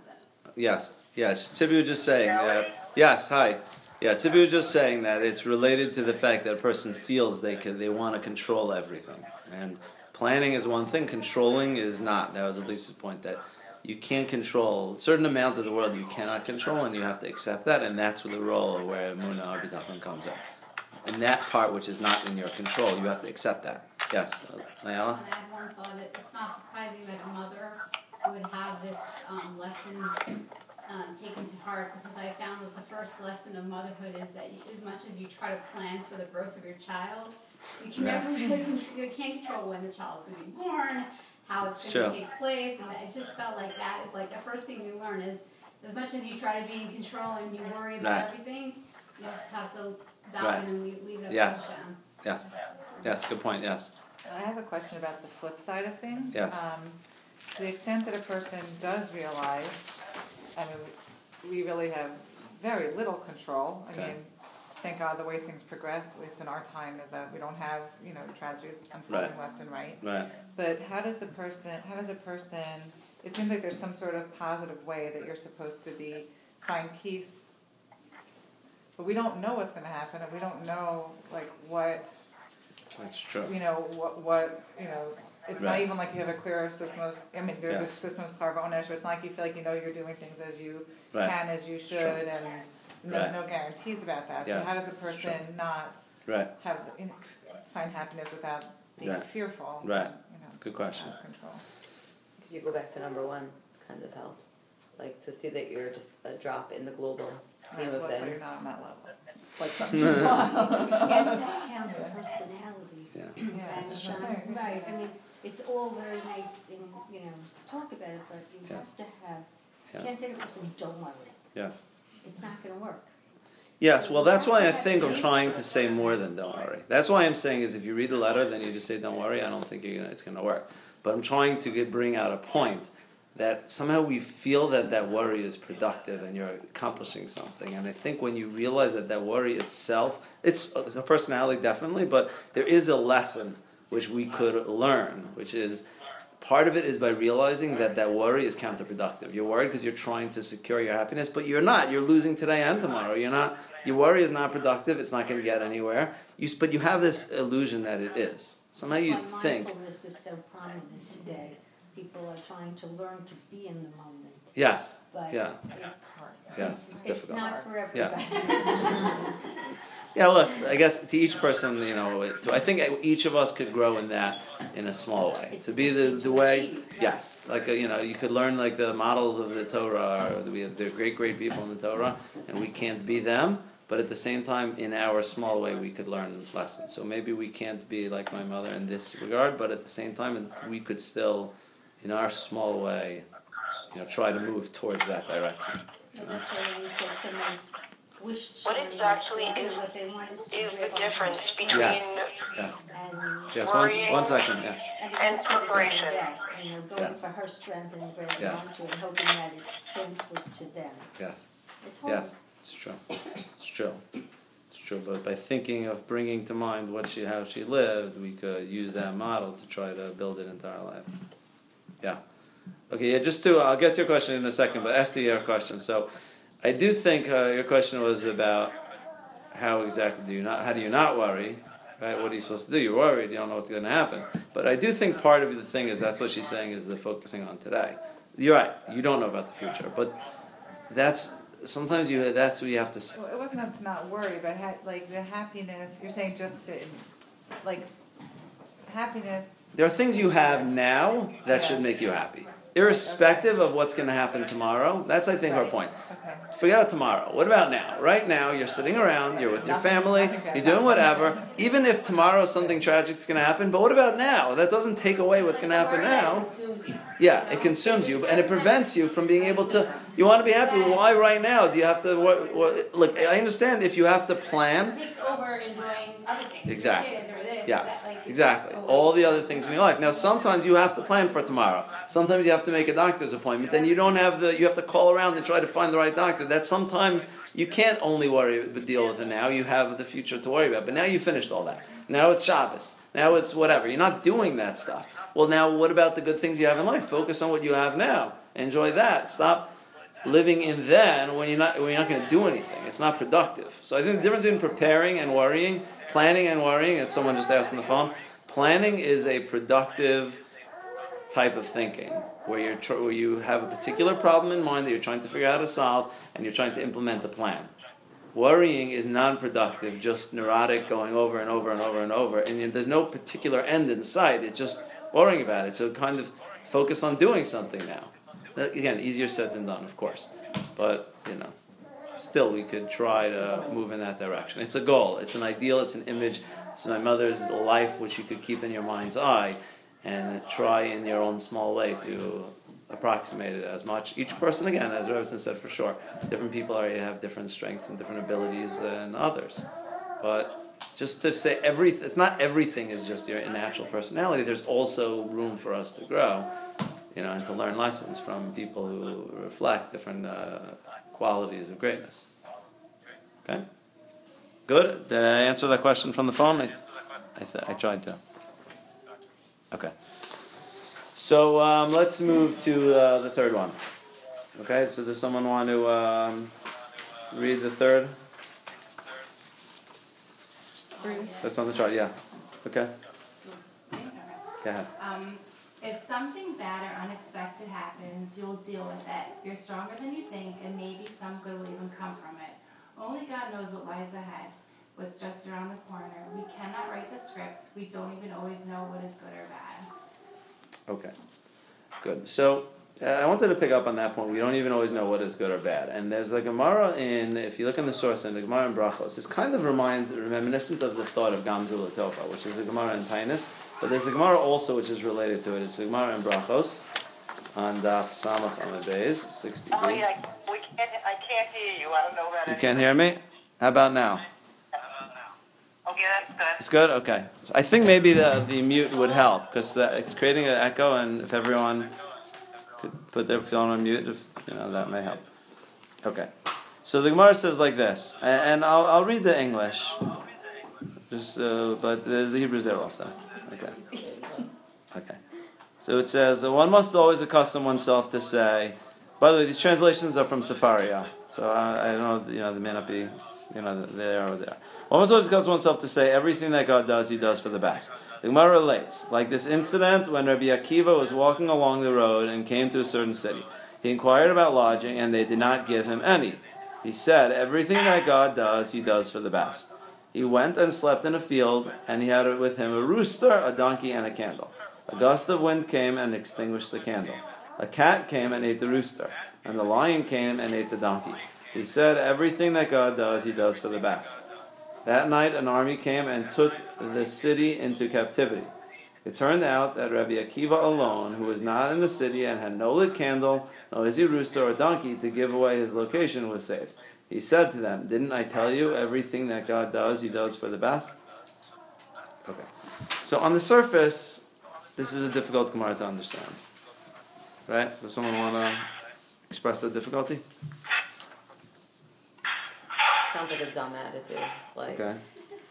Yes. Yes. Tibi was just saying that. Yes. Hi. Yeah. Tibi was just saying that it's related to the fact that a person feels they can, they want to control everything, and planning is one thing. Controlling is not. That was at least the point, that you can't control a certain amount of the world. You cannot control, and you have to accept that. And that's where the role of where Emunah or Bitachon comes in. And that part which is not in your control, you have to accept that. Yes. Nayala? I had one thought. It- It's not surprising that a mother would have this um, lesson um, taken to heart, because I found that the first lesson of motherhood is that you, as much as you try to plan for the birth of your child, you can Yeah. never really control, you can't control when the child's going to be born, how it's It's going to true. take place, and it just felt like that is like the first thing you learn is, as much as you try to be in control and you worry about Right. everything, you just have to dive Right. in and leave, leave it Yes. at down. Yes. Yes. Good point. Yes. I have a question about the flip side of things. Yes. Um, to the extent that a person does realize, I mean, we really have very little control. I Okay. mean, thank God the way things progress, at least in our time, is that we don't have, you know, tragedies unfolding Right. left and right. Right. But how does the person, how does a person, it seems like there's some sort of positive way that you're supposed to be, find peace, but we don't know what's going to happen, and we don't know, like, what, That's true. you know, what, what, you know, it's not Right. even like you have a clear systemos, I mean, there's Yes. a systemos harvonesh, but it's not like you feel like you know you're doing things as you Right. can, as you should, Sure. and there's Right. no guarantees about that. So Yes. how does a person Sure. not Right. have, you know, find happiness without being Right. fearful? Right. and, you know, It's a good question. out of control. If you go back to number one, kind of helps. Like to see that you're just a drop in the global scheme Right, of well, so things. you're not on that level. Like some You can't discount the personality. Yeah. Yeah, And, that's what I'm um, saying. right, I mean, it's all very nice and, you know, to talk about it, but you Yes. have to have, you Yes. can't say to a person, don't worry, Yes. it's not gonna work. Yes, well, that's why I think I'm trying to say more than don't worry. That's why I'm saying is if you read the letter, then you just say don't worry. I don't think you're gonna, it's going to work. But I'm trying to get, bring out a point that somehow we feel that that worry is productive and you're accomplishing something. And I think when you realize that that worry itself, it's a personality definitely, but there is a lesson which we could learn, which is part of it is by realizing that that worry is counterproductive. You're worried because you're trying to secure your happiness, but you're not. You're losing today and tomorrow. You're not. Your worry is not productive. It's not going to get anywhere. You, but you have this illusion that it is. Somehow you But think, mindfulness is so prominent today, people are trying to learn to be in the moment, yes, but yeah, it's, yes, it's it's difficult. not for Yeah. everybody. Yeah, look, I guess to each person, you know, to, I think each of us could grow in that in a small way. To be the, the way, yes, like, uh, you know, you could learn like the models of the Torah, or we have, they're great, great people in the Torah, and we can't be them, but at the same time, in our small way, we could learn lessons. So maybe we can't be like my mother in this regard, but at the same time, we could still, in our small way, you know, try to move towards that direction. And that's why when you said someone wished What someone exactly was to is- do what they want is to is rip the on her difference strength. between Yes, yes, And, yes, one, Worrying. one second, yeah. and and that's what it's all preparation. about, you know, going Yes. for her strength and grabbing Yes. onto it and hoping that it transfers to them. Yes, It's horrible. yes, it's true, it's true, it's true, but by thinking of bringing to mind what she, how she lived, we could use that model to try to build it into our life. Yeah. Okay, yeah, just to, I'll get to your question in a second, but ask the your question. So, I do think uh, your question was about how exactly do you not, how do you not worry, right? What are you supposed to do? You're worried, you don't know what's going to happen. But I do think part of the thing is, that's what she's saying, is the focusing on today. You're right, you don't know about the future, but that's, sometimes you, that's what you have to say. Well, it wasn't to not worry, but ha- like the happiness, you're saying just to, like, happiness. There are things you have now that should make you happy. Irrespective of what's going to happen tomorrow, that's, I think, our point. Okay. Forget about tomorrow. What about now? Right now, you're sitting around, you're with your Nothing- family, nothing bad. you're doing whatever. Even if tomorrow something tragic is going to happen, but what about now? That doesn't take away what's going to happen now. Consumes you. Yeah, it consumes you, and it prevents you from being able to. You want to be happy. Why right now? Do you have to? What, what, look, I understand if you have to It plan. takes over enjoying other things. Exactly. Kids or this, Yes, that, like, it exactly. takes All away. the other things in your life. Now, sometimes you have to plan for tomorrow. Sometimes you have to make a doctor's appointment, and you don't have the. You have to call around and try to find the right doctor. That sometimes you can't only worry but deal with it now. You have the future to worry about. But now you finished all that. Now it's Shabbos. Now it's whatever. You're not doing that stuff. Well, now what about the good things you have in life? Focus on what you have now. Enjoy that. Stop living in then when you're not when you're not going to do anything. It's not productive. So I think the difference between preparing and worrying, planning and worrying, as someone just asked on the phone, planning is a productive type of thinking where you're tr- where you have a particular problem in mind that you're trying to figure out how to solve, and you're trying to implement a plan. Worrying is non-productive, just neurotic, going over and over and over and over, and there's no particular end in sight. It's just worrying about it. So kind of focus on doing something now. That, again, easier said than done, of course, but you know, still we could try to move in that direction. It's a goal. It's an ideal. It's an image. It's my mother's life, which you could keep in your mind's eye, and try in your own small way to approximate it as much. Each person, again, as Rebbetzin said, for sure, different people are have different strengths and different abilities than others. But just to say every, it's not everything is just your natural personality. There's also room for us to grow, you know, and to learn lessons from people who reflect different uh, qualities of greatness. Okay, good. Did I answer that question from the phone? I, I, th- I tried to. Okay. So um, let's move to uh, the third one. Okay, so does someone want to um, read the third? That's on the chart, yeah. Okay, go ahead. Um, if something bad or unexpected happens, you'll deal with it. You're stronger than you think, and maybe some good will even come from it. Only God knows what lies ahead, what's just around the corner. We cannot write the script. We don't even always know what is good or bad. Okay, good. So uh, I wanted to pick up on that point. We don't even always know what is good or bad. And there's a Gemara in, if you look in the source, in the Gemara in Brachos, it's kind of remind, reminiscent of the thought of Gamzu Latofa, which is a Gemara in Tainus. But there's a Gemara also which is related to it. It's a Gemara in Brachos on Daf Samach Amud Beis, sixty. Oh yeah, we can't, I can't hear you. I don't know about You it. can't hear me? How about now? Okay, that's good. It's good? Okay. So I think maybe the, the mute would help, because it's creating an echo, and if everyone could put their phone on mute, if, you know, that may help. Okay. So the Gemara says like this, and, and I'll, I'll read the English, just, uh, but the, the Hebrew's there also. Okay. Okay. So it says, one must always accustom oneself to say, by the way, these translations are from Sefaria, so I, I don't know, you know, they may not be, you know, there or there. One must always accustom oneself to say, everything that God does, He does for the best. The Gemara relates, like this incident when Rabbi Akiva was walking along the road and came to a certain city. He inquired about lodging, and they did not give him any. He said, everything that God does, He does for the best. He went and slept in a field, and he had with him a rooster, a donkey, and a candle. A gust of wind came and extinguished the candle. A cat came and ate the rooster, and the lion came and ate the donkey. He said, everything that God does, he does for the best. That night an army came and took the city into captivity. It turned out that Rabbi Akiva alone, who was not in the city and had no lit candle, no noisy rooster or donkey to give away his location, was saved. He said to them, didn't I tell you everything that God does, he does for the best? Okay. So on the surface, this is a difficult Gemara to understand. Right? Does someone want to express the difficulty? Sounds like a dumb attitude. Like, Okay.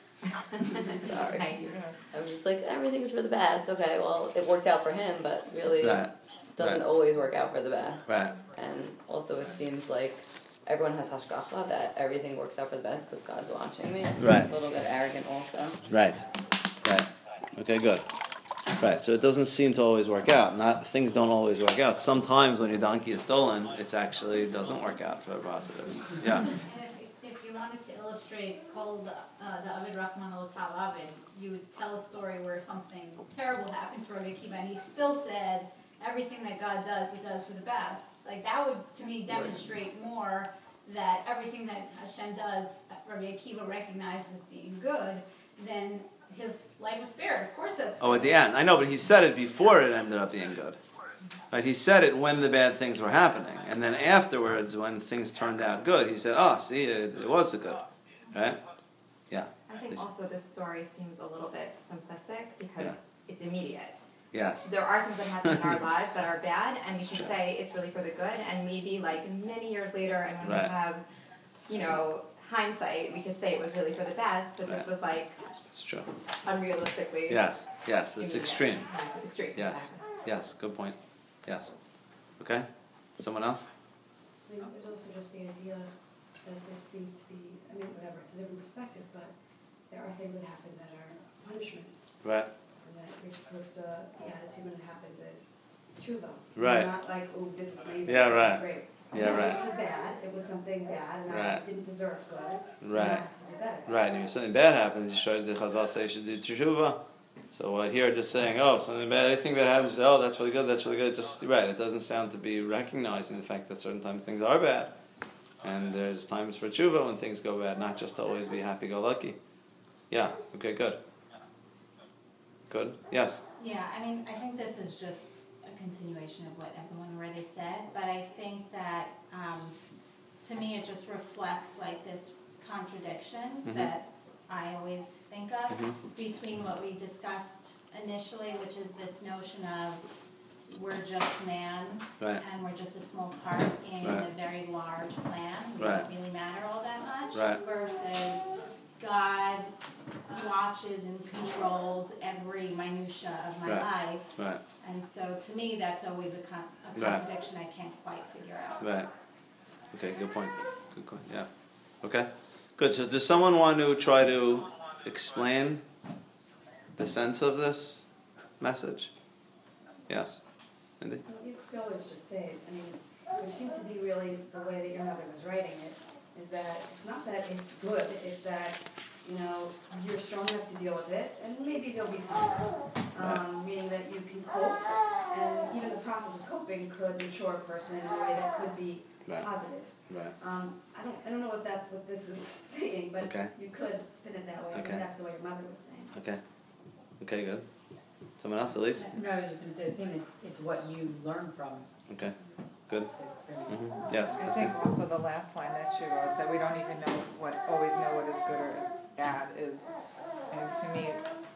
sorry. I was just like, everything's for the best. Okay, well, it worked out for him, but really Right. doesn't Right. always work out for the best. Right. And also, it seems like everyone has hashgacha, that everything works out for the best because God's watching me. Right. A little bit arrogant also. Right. Right. Okay, good. Right, so it doesn't seem to always work out. Not things don't always work out. Sometimes when your donkey is stolen, it's actually it doesn't work out for a positive. Yeah. And if, if you wanted to illustrate called uh, the Avid Rahman al Avid, you would tell a story where something terrible happened to Rabbi Akiva, and he still said everything that God does, he does for the best. Like that would, to me, demonstrate more that everything that Hashem does, Rabbi Akiva recognized as being good, then his life was spared. Of course that's Oh, at the end. I know, but he said it before it ended up being good. Right? He said it when the bad things were happening. And then afterwards, when things turned out good, he said, oh, see, it, it was a good. Right? Yeah. I think Please. also this story seems a little bit simplistic because Yeah. it's immediate. Yes. There are things that happen in our lives that are bad, and That's we can true. say it's really for the good, and maybe like many years later, and when Right. we have, you know, hindsight, we could say it was really for the best, but Right. this was like It's true. unrealistically. Yes. Yes. It's immediate. extreme. Yeah, it's extreme. Yes. Exactly. Yes. Good point. Yes. Okay. Someone else? I mean, there's also just the idea that this seems to be, I mean, whatever, it's a different perspective, but there are things that happen that are punishment, Right. and that you're supposed to, the attitude when it happens is tshuva. Right. You're not like, oh, this is amazing, Yeah, this is right. great. Yeah, No, right. This was bad, it was something bad, and I Right. didn't deserve good. and I Right. have to do better. Right, and if something bad happens, you should, the Chazal say you should do teshuva. So what here just saying, oh, something bad, anything bad happens, you say, oh, that's really good, that's really good. Just right, it doesn't sound to be recognizing the fact that certain times things are bad, and there's times for teshuva when things go bad, not just to always be happy-go-lucky. Yeah. Okay. Good. Good. Yes. Yeah, I mean, I think this is just a continuation of what everyone already said, but I think that, um, to me, it just reflects like this contradiction Mhm. that I always think of Mhm. between what we discussed initially, which is this notion of we're just man Right. and we're just a small part in Right. a very large plan. We Right. don't really matter all that much. Right. Versus God watches and controls every minutia of my Right. life. Right. And so to me, that's always a, con- a Right. contradiction I can't quite figure out. Right. Okay. Good point. Good point. Yeah. Okay. Good. So, does someone want to try to explain the sense of this message? Yes. Cindy? Well, you could always just say it, I mean, there seems to be really, the way that your mother was writing it, is that it's not that it's good, it's that, you know, you're strong enough to deal with it, and maybe there'll be some, um, meaning that you can cope, and even the process of coping could mature a person in a way that could be Right. positive. Right. Um, I don't, I don't know if that's what this is saying, but Okay. you could spin it that way, I Okay. think that's the way your mother was saying. Okay. Okay. Good. Someone else, Elise? No, I was just gonna say the same, it's, it's what you learn from Okay. Good. the experience. Mm-hmm. Yes. I Christy? think also the last line that you wrote, that we don't even know what, always know what is good or is bad, is, and to me,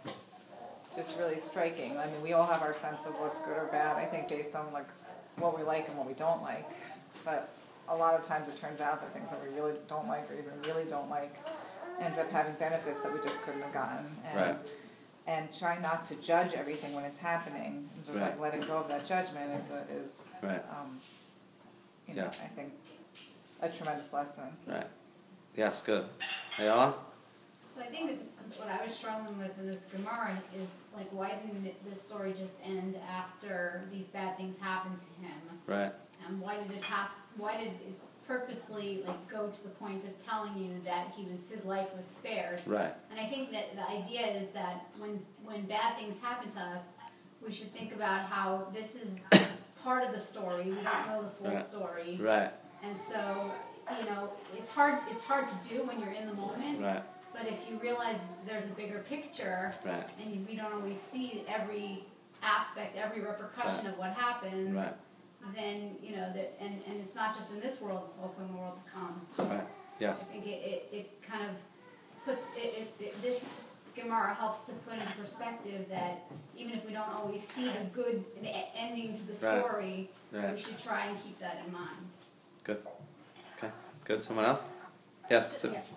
just really striking. I mean, we all have our sense of what's good or bad, I think based on like what we like and what we don't like. But a lot of times it turns out that things that we really don't like or even really don't like ends up having benefits that we just couldn't have gotten. And, Right. and try not to judge everything when it's happening, and just like Right. letting go of that judgment is a, is, Right. um, you know, Yes. I think a tremendous lesson. Right. Yes. Good. Ayala? So I think that what I was struggling with in this Gemara is like, why didn't it- this story just end after these bad things happened to him? Right. And why did it hap, why did it purposely like go to the point of telling you that he was his life was spared. Right. And I think that the idea is that when when bad things happen to us, we should think about how this is part of the story. We don't know the full Right. story. Right. And so, you know, it's hard it's hard to do when you're in the moment. Right. But if you realize there's a bigger picture, Right. and we don't always see every aspect, every repercussion Right. of what happens, Right. then, you know, that, and, and it's not just in this world, it's also in the world to come. So Right. Yes. I think it, it, it kind of puts, it, it, it, this Gemara helps to put into perspective that even if we don't always see the good the e- ending to the Right. story, Right. we should try and keep that in mind. Good. Okay. Good. Someone else? Yes. So, Yeah.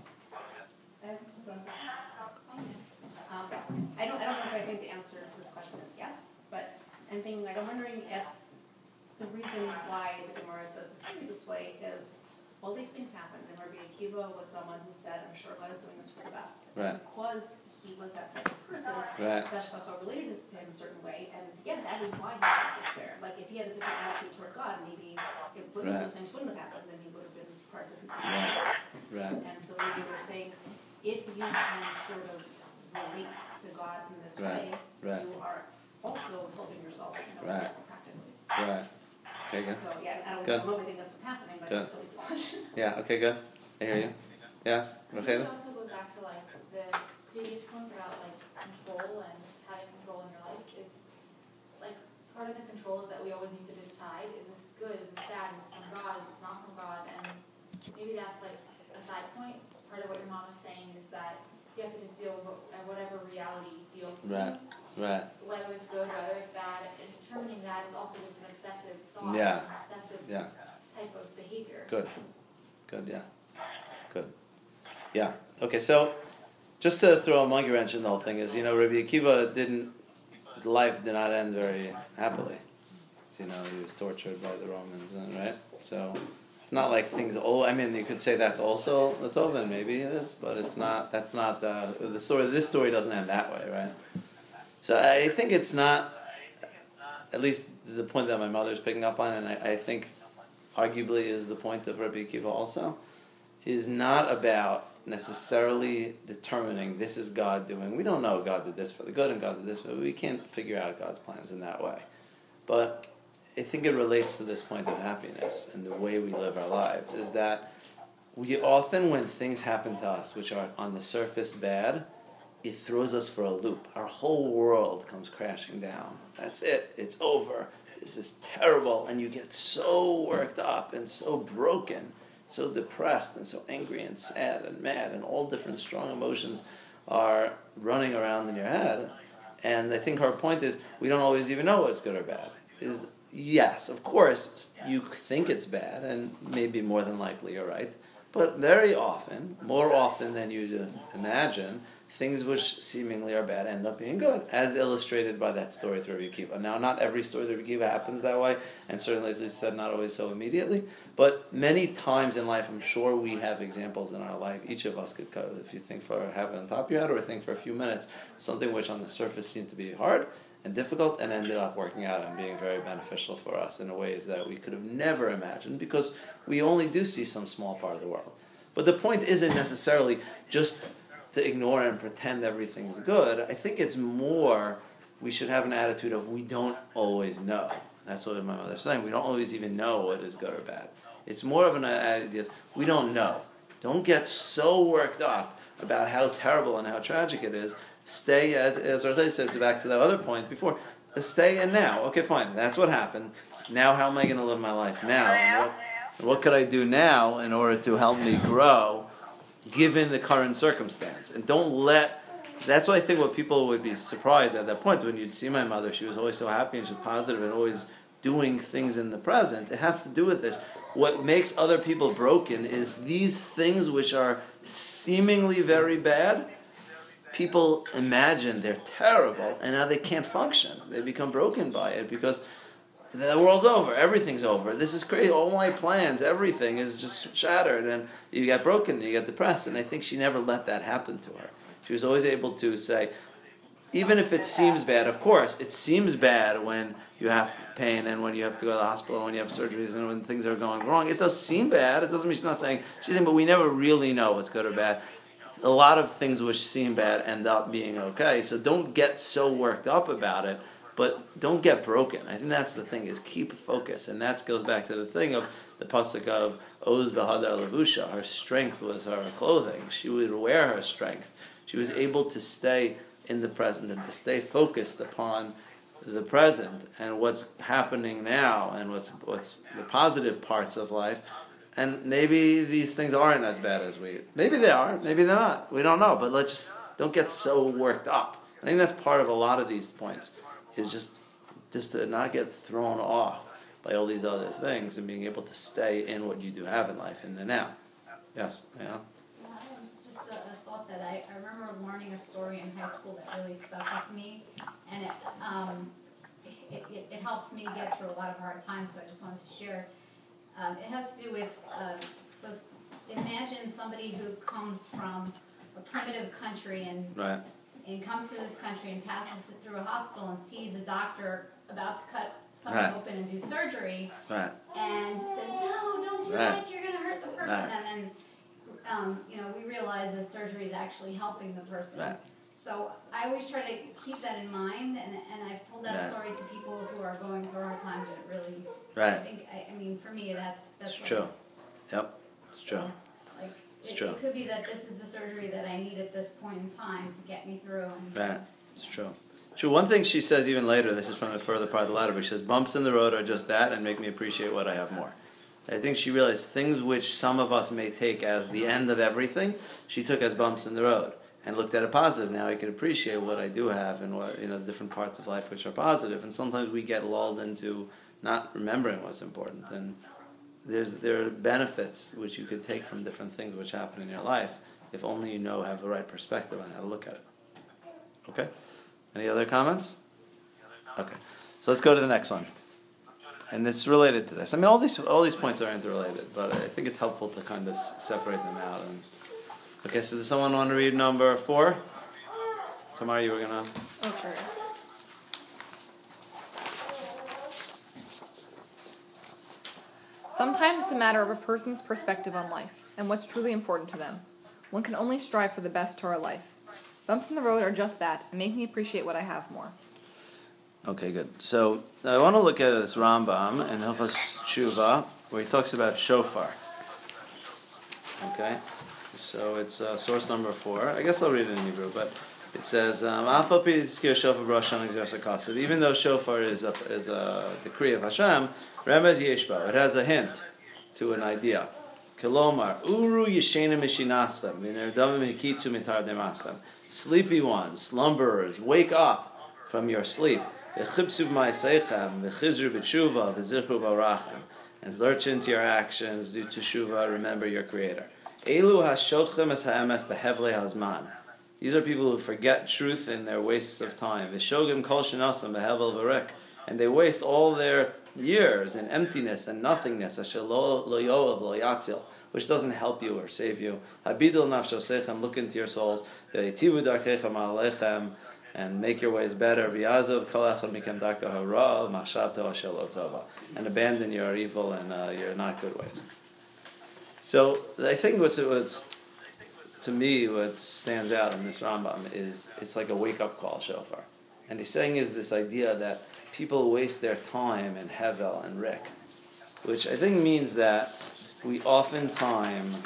Um, hold on a second. Um, I don't, I don't know if I think the answer to this question is yes, but I'm thinking, like, I'm wondering if the reason why the Gemara says the story this way is all these things happened, and Rabbi Akiva was someone who said, I'm sure God is doing this for the best. Right. And because he was that type of person, Right. Hashgacha related to him a certain way, and yeah, that is why he had despair. Like, if he had a different attitude toward God, maybe it wouldn't, Right. those things wouldn't have happened, and he would have been part of who he Right. was. Right. And so maybe we're saying, if you can sort of relate to God in this Right, way, right. you are also helping yourself, you know, Right. practically. Right. Okay. Good. So, yeah, I don't Good. know if I think that's what's happening, but Good. that's always the question. Yeah. Okay. Good. I hear you. Yes. I think Rachel? it also goes back to like the previous point about like control and having control in your life is like part of the control is that we always need to decide, is this good, is this bad, is this from God, is this not from God, and maybe that's like a side point. Part of what your mom is saying is that you have to just deal with what- uh, whatever reality feels to Right. you, Right. whether it's good, whether it's bad, and determining that is also just an obsessive thought, Yeah. an obsessive Yeah. type of behavior. Good. Good. Yeah. Good. Yeah. Okay. So, just to throw a monkey wrench in the whole thing is, you know, Rabbi Akiva didn't, his life did not end very happily. You know, he was tortured by the Romans, and right. So, it's not like things. Oh, I mean, you could say that's also the Tovin. Maybe it is, but it's not. That's not the the story. This story doesn't end that way, right? So I think it's not. At least the point that my mother's picking up on, and I, I think, arguably, is the point of Rabbi Akiva also, is not about necessarily determining this is God doing. We don't know God did this for the good and God did this, but we can't figure out God's plans in that way. But I think it relates to this point of happiness and the way we live our lives, is that we often, when things happen to us which are on the surface bad, it throws us for a loop. Our whole world comes crashing down. That's it. It's over. This is terrible. And you get so worked up and so broken, so depressed and so angry and sad and mad, and all different strong emotions are running around in your head. And I think her point is, we don't always even know what's good or bad. Is yes, of course, you think it's bad, and maybe more than likely you're right. But very often, more often than you imagine, things which seemingly are bad end up being good, as illustrated by that story through Rabbi Akiva. Now, not every story through Rabbi Akiva happens that way, and certainly, as I said, not always so immediately, but many times in life, I'm sure we have examples in our life. Each of us could, go, if you think for, have it on top of your head, or think for a few minutes, something which on the surface seemed to be hard and difficult, and ended up working out and being very beneficial for us in ways that we could have never imagined, because we only do see some small part of the world. But the point isn't necessarily just to ignore and pretend everything's good. I think it's more, we should have an attitude of we don't always know. That's what my mother's saying. We don't always even know what is good or bad. It's more of an attitude, we don't know. Don't get so worked up about how terrible and how tragic it is. Stay, as, as Rachel said, back to that other point before, stay in now. Okay, fine, that's what happened. Now how am I going to live my life now? And what, what could I do now in order to help me grow given the current circumstance? And don't let, that's why I think what people would be surprised at that point, when you'd see my mother, she was always so happy and she was positive and always doing things in the present. It has to do with this. What makes other people broken is these things which are seemingly very bad, people imagine they're terrible, and now they can't function. They become broken by it because the world's over. Everything's over. This is crazy. All my plans, everything is just shattered, and you get broken and you get depressed. And I think she never let that happen to her. She was always able to say, even if it seems bad, of course, it seems bad when you have pain and when you have to go to the hospital and when you have surgeries and when things are going wrong. It does seem bad. It doesn't mean she's not saying, she's saying, but we never really know what's good or bad. A lot of things which seem bad end up being okay. So don't get so worked up about it, but don't get broken. I think that's the thing, is keep focus. And that goes back to the thing of the pasuk of Oz v'hadar levusha. Her strength was her clothing. She would wear her strength. She was able to stay in the present and to stay focused upon the present and what's happening now and what's what's the positive parts of life. And maybe these things aren't as bad as we... Maybe they are, maybe they're not. We don't know, but let's just don't get so worked up. I think that's part of a lot of these points, is just just to not get thrown off by all these other things and being able to stay in what you do have in life, in the now. Yes, yeah. Just a, a thought that I, I remember learning a story in high school that really stuck with me, and it, um, it, it, it helps me get through a lot of hard times, so I just wanted to share. Um, it has to do with, um, so s- imagine somebody who comes from a primitive country and Right. and comes to this country and passes it through a hospital and sees a doctor about to cut someone Right. open and do surgery, Right. and says, no, don't do Right. that, you're going to hurt the person. Right. And then, um, you know, we realize that surgery is actually helping the person. Right. So I always try to keep that in mind, and, and I've told that Right. story to people who are going through hard times, and it really, Right. I think, I, I mean, for me, that's, that's It's what- true. Yep, it's true. Like, It's it, true. it could be that this is the surgery that I need at this point in time to get me through. And, Right, it's true. True. One thing she says even later, this is from a further part of the letter, but she says, bumps in the road are just that and make me appreciate what I have more. I think she realized things which some of us may take as the end of everything, she took as bumps in the road and looked at it positive. Now I can appreciate what I do have and what, you know, the different parts of life which are positive. And sometimes we get lulled into not remembering what's important. And there's there are benefits which you could take from different things which happen in your life if only you know, have the right perspective on how to look at it. Okay? Any other comments? Okay. So let's go to the next one. And it's related to this. I mean, all these all these points are interrelated, but I think it's helpful to kind of s- separate them out. And okay, so does someone want to read number four? Tamara, you were gonna. Oh, sure. Sometimes it's a matter of a person's perspective on life and what's truly important to them. One can only strive for the best to our life. Bumps in the road are just that and make me appreciate what I have more. Okay, good. So I want to look at this Rambam in Hilchos Tshuva, where he talks about shofar. Okay, so it's uh, source number four. I guess I'll read it in Hebrew, but it says, um, even though shofar is a, is a decree of Hashem, remez yeshba, it has a hint to an idea. Kilomar, uru yeshena mishinastem, v'nerdamim hikitzu mitar demastem. Sleepy ones, slumberers, wake up from your sleep. V'chipsu b'ma'aseichem, v'chizru b'tshuva, v'zichru b'arachem. And lurch into your actions, do teshuva, remember your Creator. Elu hashochem es ha'emes behevle hazman. These are people who forget truth in their wastes of time. V'shogim kol shenasam behevel v'rek. And they waste all their years in emptiness and nothingness, asher lo yoav lo yatzil, which doesn't help you or save you. Habidul nafshosechem, look into your souls. Ve'itivu darkechem alechem, and make your ways better. V'yazov kol echad mikem darka hara, machshavto asher lo tova, and abandon your evil and uh, your not good ways. So I think what's, what's to me what stands out in this Rambam is it's like a wake up call shofar, and he's saying is this idea that people waste their time in hevel and rik, which I think means that we oftentimes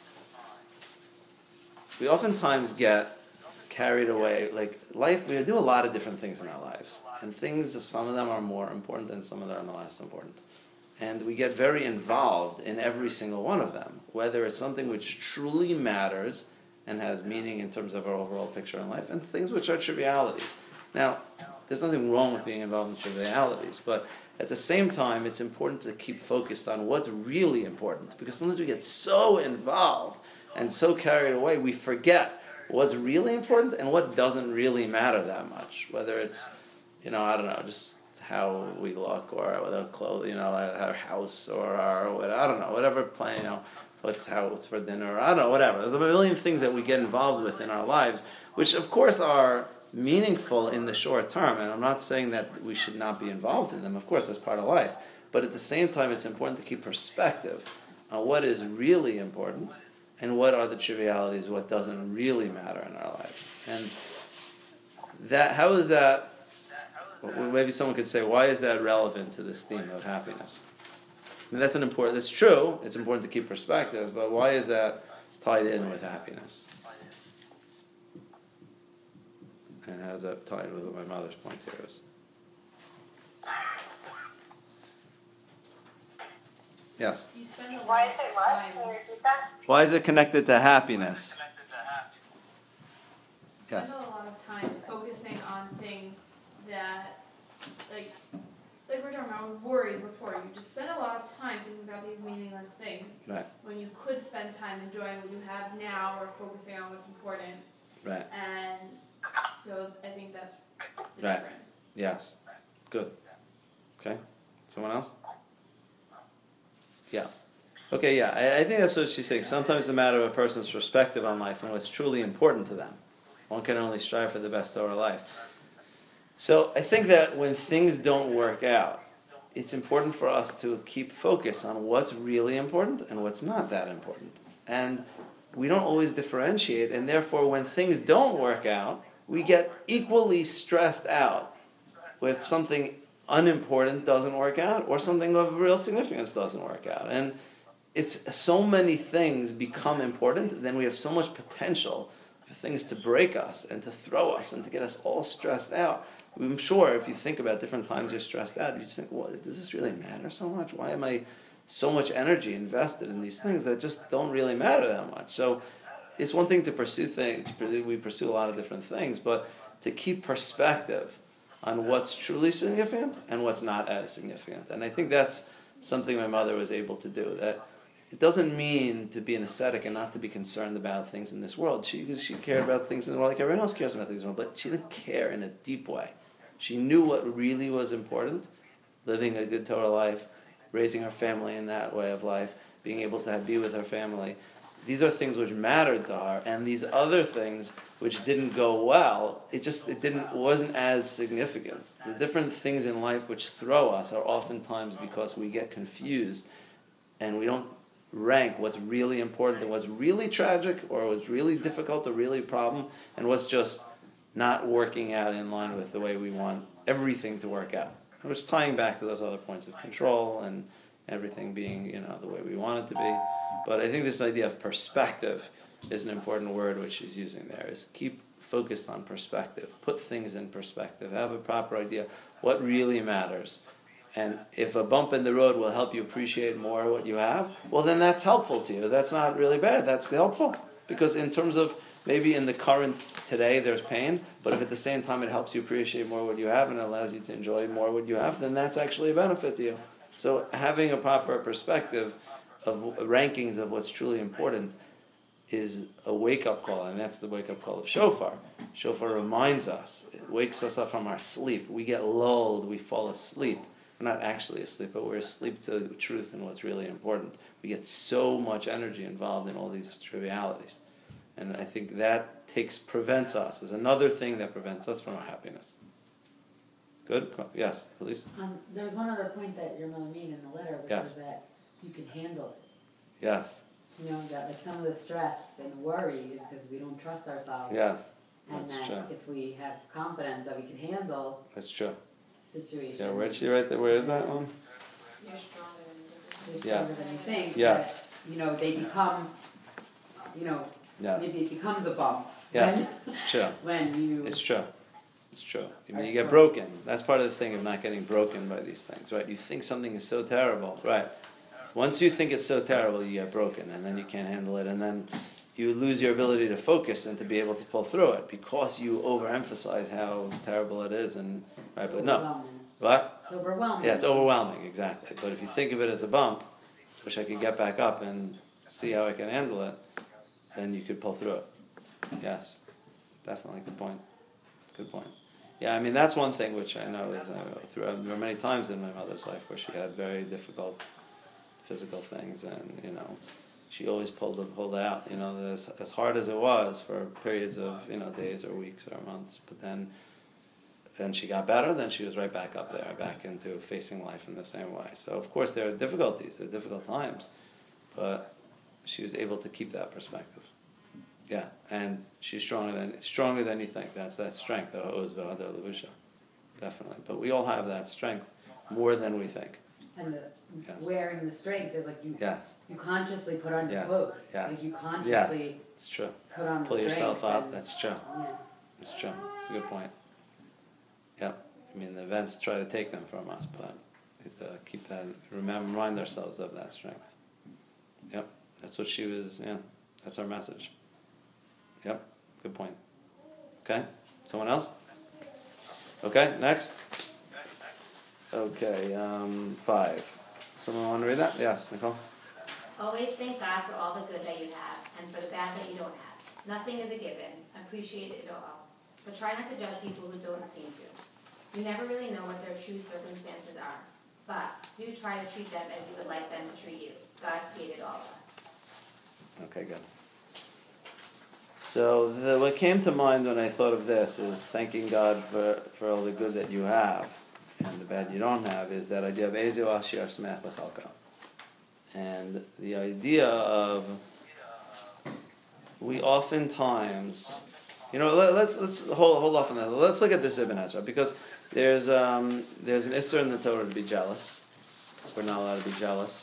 we oftentimes get carried away. Like life, we do a lot of different things in our lives, and things, some of them are more important and some of them are less important. And we get very involved in every single one of them, whether it's something which truly matters and has meaning in terms of our overall picture in life, and things which are trivialities. Now, there's nothing wrong with being involved in trivialities, but at the same time, it's important to keep focused on what's really important, because sometimes we get so involved and so carried away, we forget what's really important and what doesn't really matter that much, whether it's, you know, I don't know, just how we look, or whether clothes, you know, our house, or our, what, I don't know, whatever plan, you know, what's how what's for dinner, or I don't know, whatever. There's a million things that we get involved with in our lives, which of course are meaningful in the short term. And I'm not saying that we should not be involved in them. Of course, that's part of life. But at the same time, it's important to keep perspective on what is really important and what are the trivialities, what doesn't really matter in our lives. And that, how is that, well, maybe someone could say, why is that relevant to this theme of happiness? I mean, that's an important, that's true, it's important to keep perspective, but why is that tied in with happiness? And how does that tie in with what my mother's point here is? Yes? You spend a lot Why of is it what? time. Can you repeat that? Why is it connected to happiness? Yes. Spend a lot of time focusing on things that, like, like we're talking about worry before. You just spend a lot of time thinking about these meaningless things. Right. When you could spend time enjoying what you have now or focusing on what's important. Right. And so I think that's the Right. difference. Yes. Good. Okay. Someone else? Yeah. Okay, yeah. I, I think that's what she's saying. Sometimes it's a matter of a person's perspective on life and what's truly important to them. One can only strive for the best Torah life. So I think that when things don't work out, it's important for us to keep focus on what's really important and what's not that important. And we don't always differentiate, and therefore when things don't work out, we get equally stressed out if something unimportant doesn't work out or something of real significance doesn't work out. And if so many things become important, then we have so much potential for things to break us and to throw us and to get us all stressed out. I'm sure if you think about different times you're stressed out, you just think, well, does this really matter so much? Why am I so much energy invested in these things that just don't really matter that much? So it's one thing to pursue things, we pursue a lot of different things, but to keep perspective on what's truly significant and what's not as significant. And I think that's something my mother was able to do. That it doesn't mean to be an ascetic and not to be concerned about things in this world. She she cared about things in the world like everyone else cares about things in the world, but she didn't care in a deep way. She knew what really was important, living a good Torah life, raising her family in that way of life, being able to have, be with her family. These are things which mattered to her, and these other things which didn't go well, it just it didn't wasn't as significant. The different things in life which throw us are oftentimes because we get confused and we don't rank what's really important and what's really tragic or what's really difficult or really a problem and what's just not working out in line with the way we want everything to work out. And it's tying back to those other points of control and everything being, you know, the way we want it to be. But I think this idea of perspective is an important word which she's using there, is keep focused on perspective. Put things in perspective. Have a proper idea what really matters. And if a bump in the road will help you appreciate more what you have, well then that's helpful to you. That's not really bad. That's helpful. Because in terms of maybe in the current today there's pain, but if at the same time it helps you appreciate more what you have and it allows you to enjoy more what you have, then that's actually a benefit to you. So having a proper perspective of rankings of what's truly important is a wake-up call, and that's the wake-up call of shofar. Shofar reminds us, it wakes us up from our sleep. We get lulled, we fall asleep. We're not actually asleep, but we're asleep to the truth and what's really important. We get so much energy involved in all these trivialities. And I think that takes prevents us, is another thing that prevents us from our happiness. Good? Yes, please. Um, there was one other point that your mother made in the letter, which Yes. was that you can handle it. Yes. You know, that like some of the stress and worry is because we don't trust ourselves. Yes, And that's that true. if we have confidence that we can handle That's true. situations. Yeah, where'd she write that? Where is that one? You're stronger than You're Yes. stronger than you think. Yes. That, you know, they become, you know, Yes. maybe it becomes a bump. Yes, When- it's true. When you. It's true. It's true. I mean, Are you get strong. broken. That's part of the thing of not getting broken by these things, right? You think something is so terrible, right? Once you think it's so terrible, you get broken, and then you can't handle it, and then you lose your ability to focus and to be able to pull through it because you overemphasize how terrible it is. And right, but no, Overwhelming. what? It's overwhelming. Yeah, it's overwhelming, exactly. But if you think of it as a bump, wish I could get back up and see how I can handle it, then you could pull through it. Yes, definitely, good point. Good point. Yeah, I mean that's one thing which I know is uh, through there were many times in my mother's life where she had very difficult physical things, and you know, she always pulled it, pulled out, you know, as, as hard as it was for periods of, you know, days or weeks or months. But then, then she got better, then she was right back up there, back into facing life in the same way. So, of course, there are difficulties, there are difficult times, but she was able to keep that perspective. Yeah, and she's stronger than stronger than you think. That's that strength, the Oz V'Adar Levusha. Definitely. But we all have that strength more than we think. And the Yes. wearing the strength is like you Yes. you consciously put on your Yes. clothes. Yes. Like you Yes. consciously It's true. put on Pull the yourself strength up, and- that's true. Yeah. It's true. It's a good point. Yep. I mean, the events try to take them from us, but we have to keep that, remember, remind ourselves of that strength. Yep. That's what she was, yeah. That's our message. Yep. Good point. Okay. Someone else? Okay, next. Okay, um, five. Someone want to read that? Yes, Nicole? Always thank God for all the good that you have and for the bad that you don't have. Nothing is a given. Appreciate it all. So try not to judge people who don't seem to. You never really know what their true circumstances are. But do try to treat them as you would like them to treat you. God created all of us. Okay, good. So the, what came to mind when I thought of this is thanking God for, for all the good that you have and the bad you don't have is that idea of Ezu Asher Smech B'Chalka. And the idea of we oftentimes, you know, let, let's let's hold hold off on that. Let's look at this Ibn Ezra because there's um, there's an issur in the Torah to be jealous. We're not allowed to be jealous.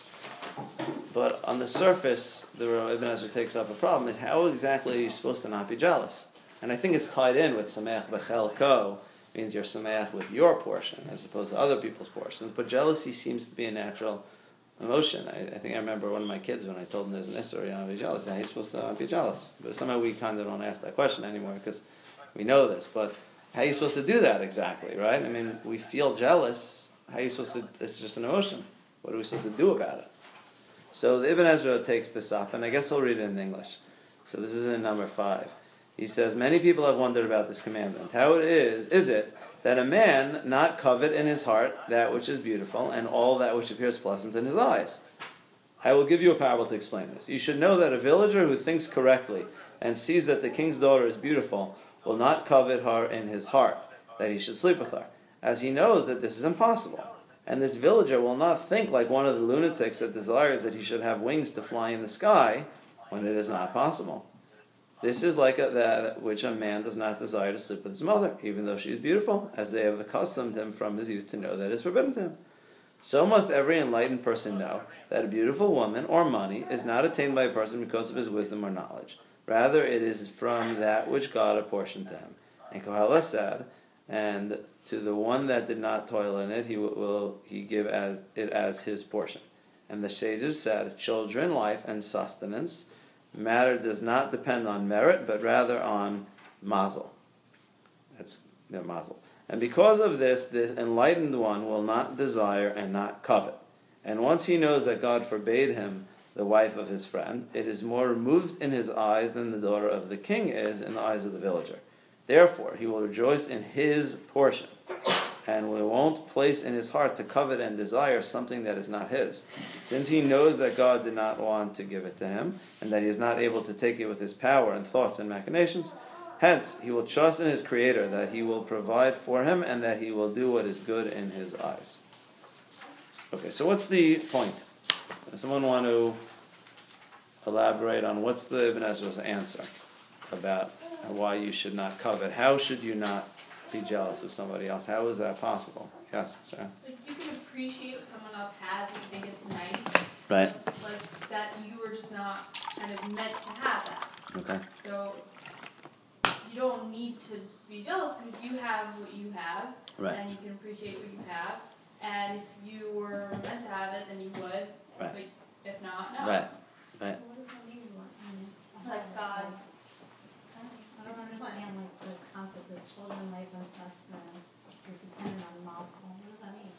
But on the surface, the Ibn Ezra takes up a problem is how exactly are you supposed to not be jealous? And I think it's tied in with Sameach B'Chelko, means you're Sameach with your portion as opposed to other people's portions. But jealousy seems to be a natural emotion. I, I think I remember one of my kids when I told him there's an issur, you know, be jealous. How are you supposed to not be jealous? But somehow we kind of don't ask that question anymore because we know this. But how are you supposed to do that exactly, right? I mean, we feel jealous. How are you supposed to, it's just an emotion. What are we supposed to do about it? So the Ibn Ezra takes this up, and I guess I'll read it in English. So this is in number five. He says, many people have wondered about this commandment. How it is, is it that a man not covet in his heart that which is beautiful and all that which appears pleasant in his eyes? I will give you a parable to explain this. You should know that a villager who thinks correctly and sees that the king's daughter is beautiful will not covet her in his heart, that he should sleep with her, as he knows that this is impossible. And this villager will not think like one of the lunatics that desires that he should have wings to fly in the sky when it is not possible. This is like a, that which a man does not desire to sleep with his mother, even though she is beautiful, as they have accustomed him from his youth to know that is forbidden to him. So must every enlightened person know that a beautiful woman or money is not attained by a person because of his wisdom or knowledge. Rather, it is from that which God apportioned to him. And Koheles said, and to the one that did not toil in it, he will, will he give as it as his portion. And the sages said, children, life, and sustenance, matter does not depend on merit, but rather on mazel. That's yeah, mazel. And because of this, the enlightened one will not desire and not covet. And once he knows that God forbade him the wife of his friend, it is more removed in his eyes than the daughter of the king is in the eyes of the villager. Therefore, he will rejoice in his portion, and we won't place in his heart to covet and desire something that is not his, since he knows that God did not want to give it to him, and that he is not able to take it with his power and thoughts and machinations. Hence, he will trust in his Creator that he will provide for him, and that he will do what is good in his eyes. Okay, so what's the point? Does someone want to elaborate on what's the Ibn Ezra's answer about why you should not covet? How should you not be jealous of somebody else? How is that possible? Yes, Sarah? Like, you can appreciate what someone else has and think it's nice. Right. Like, that you were just not kind of meant to have that. Okay. So, you don't need to be jealous because you have what you have. Right. And you can appreciate what you have. And if you were meant to have it, then you would. Right. But if not, no. Right. Right. Like God. I don't understand like the concept of children, life, and sustenance is dependent on mazel. What does that mean?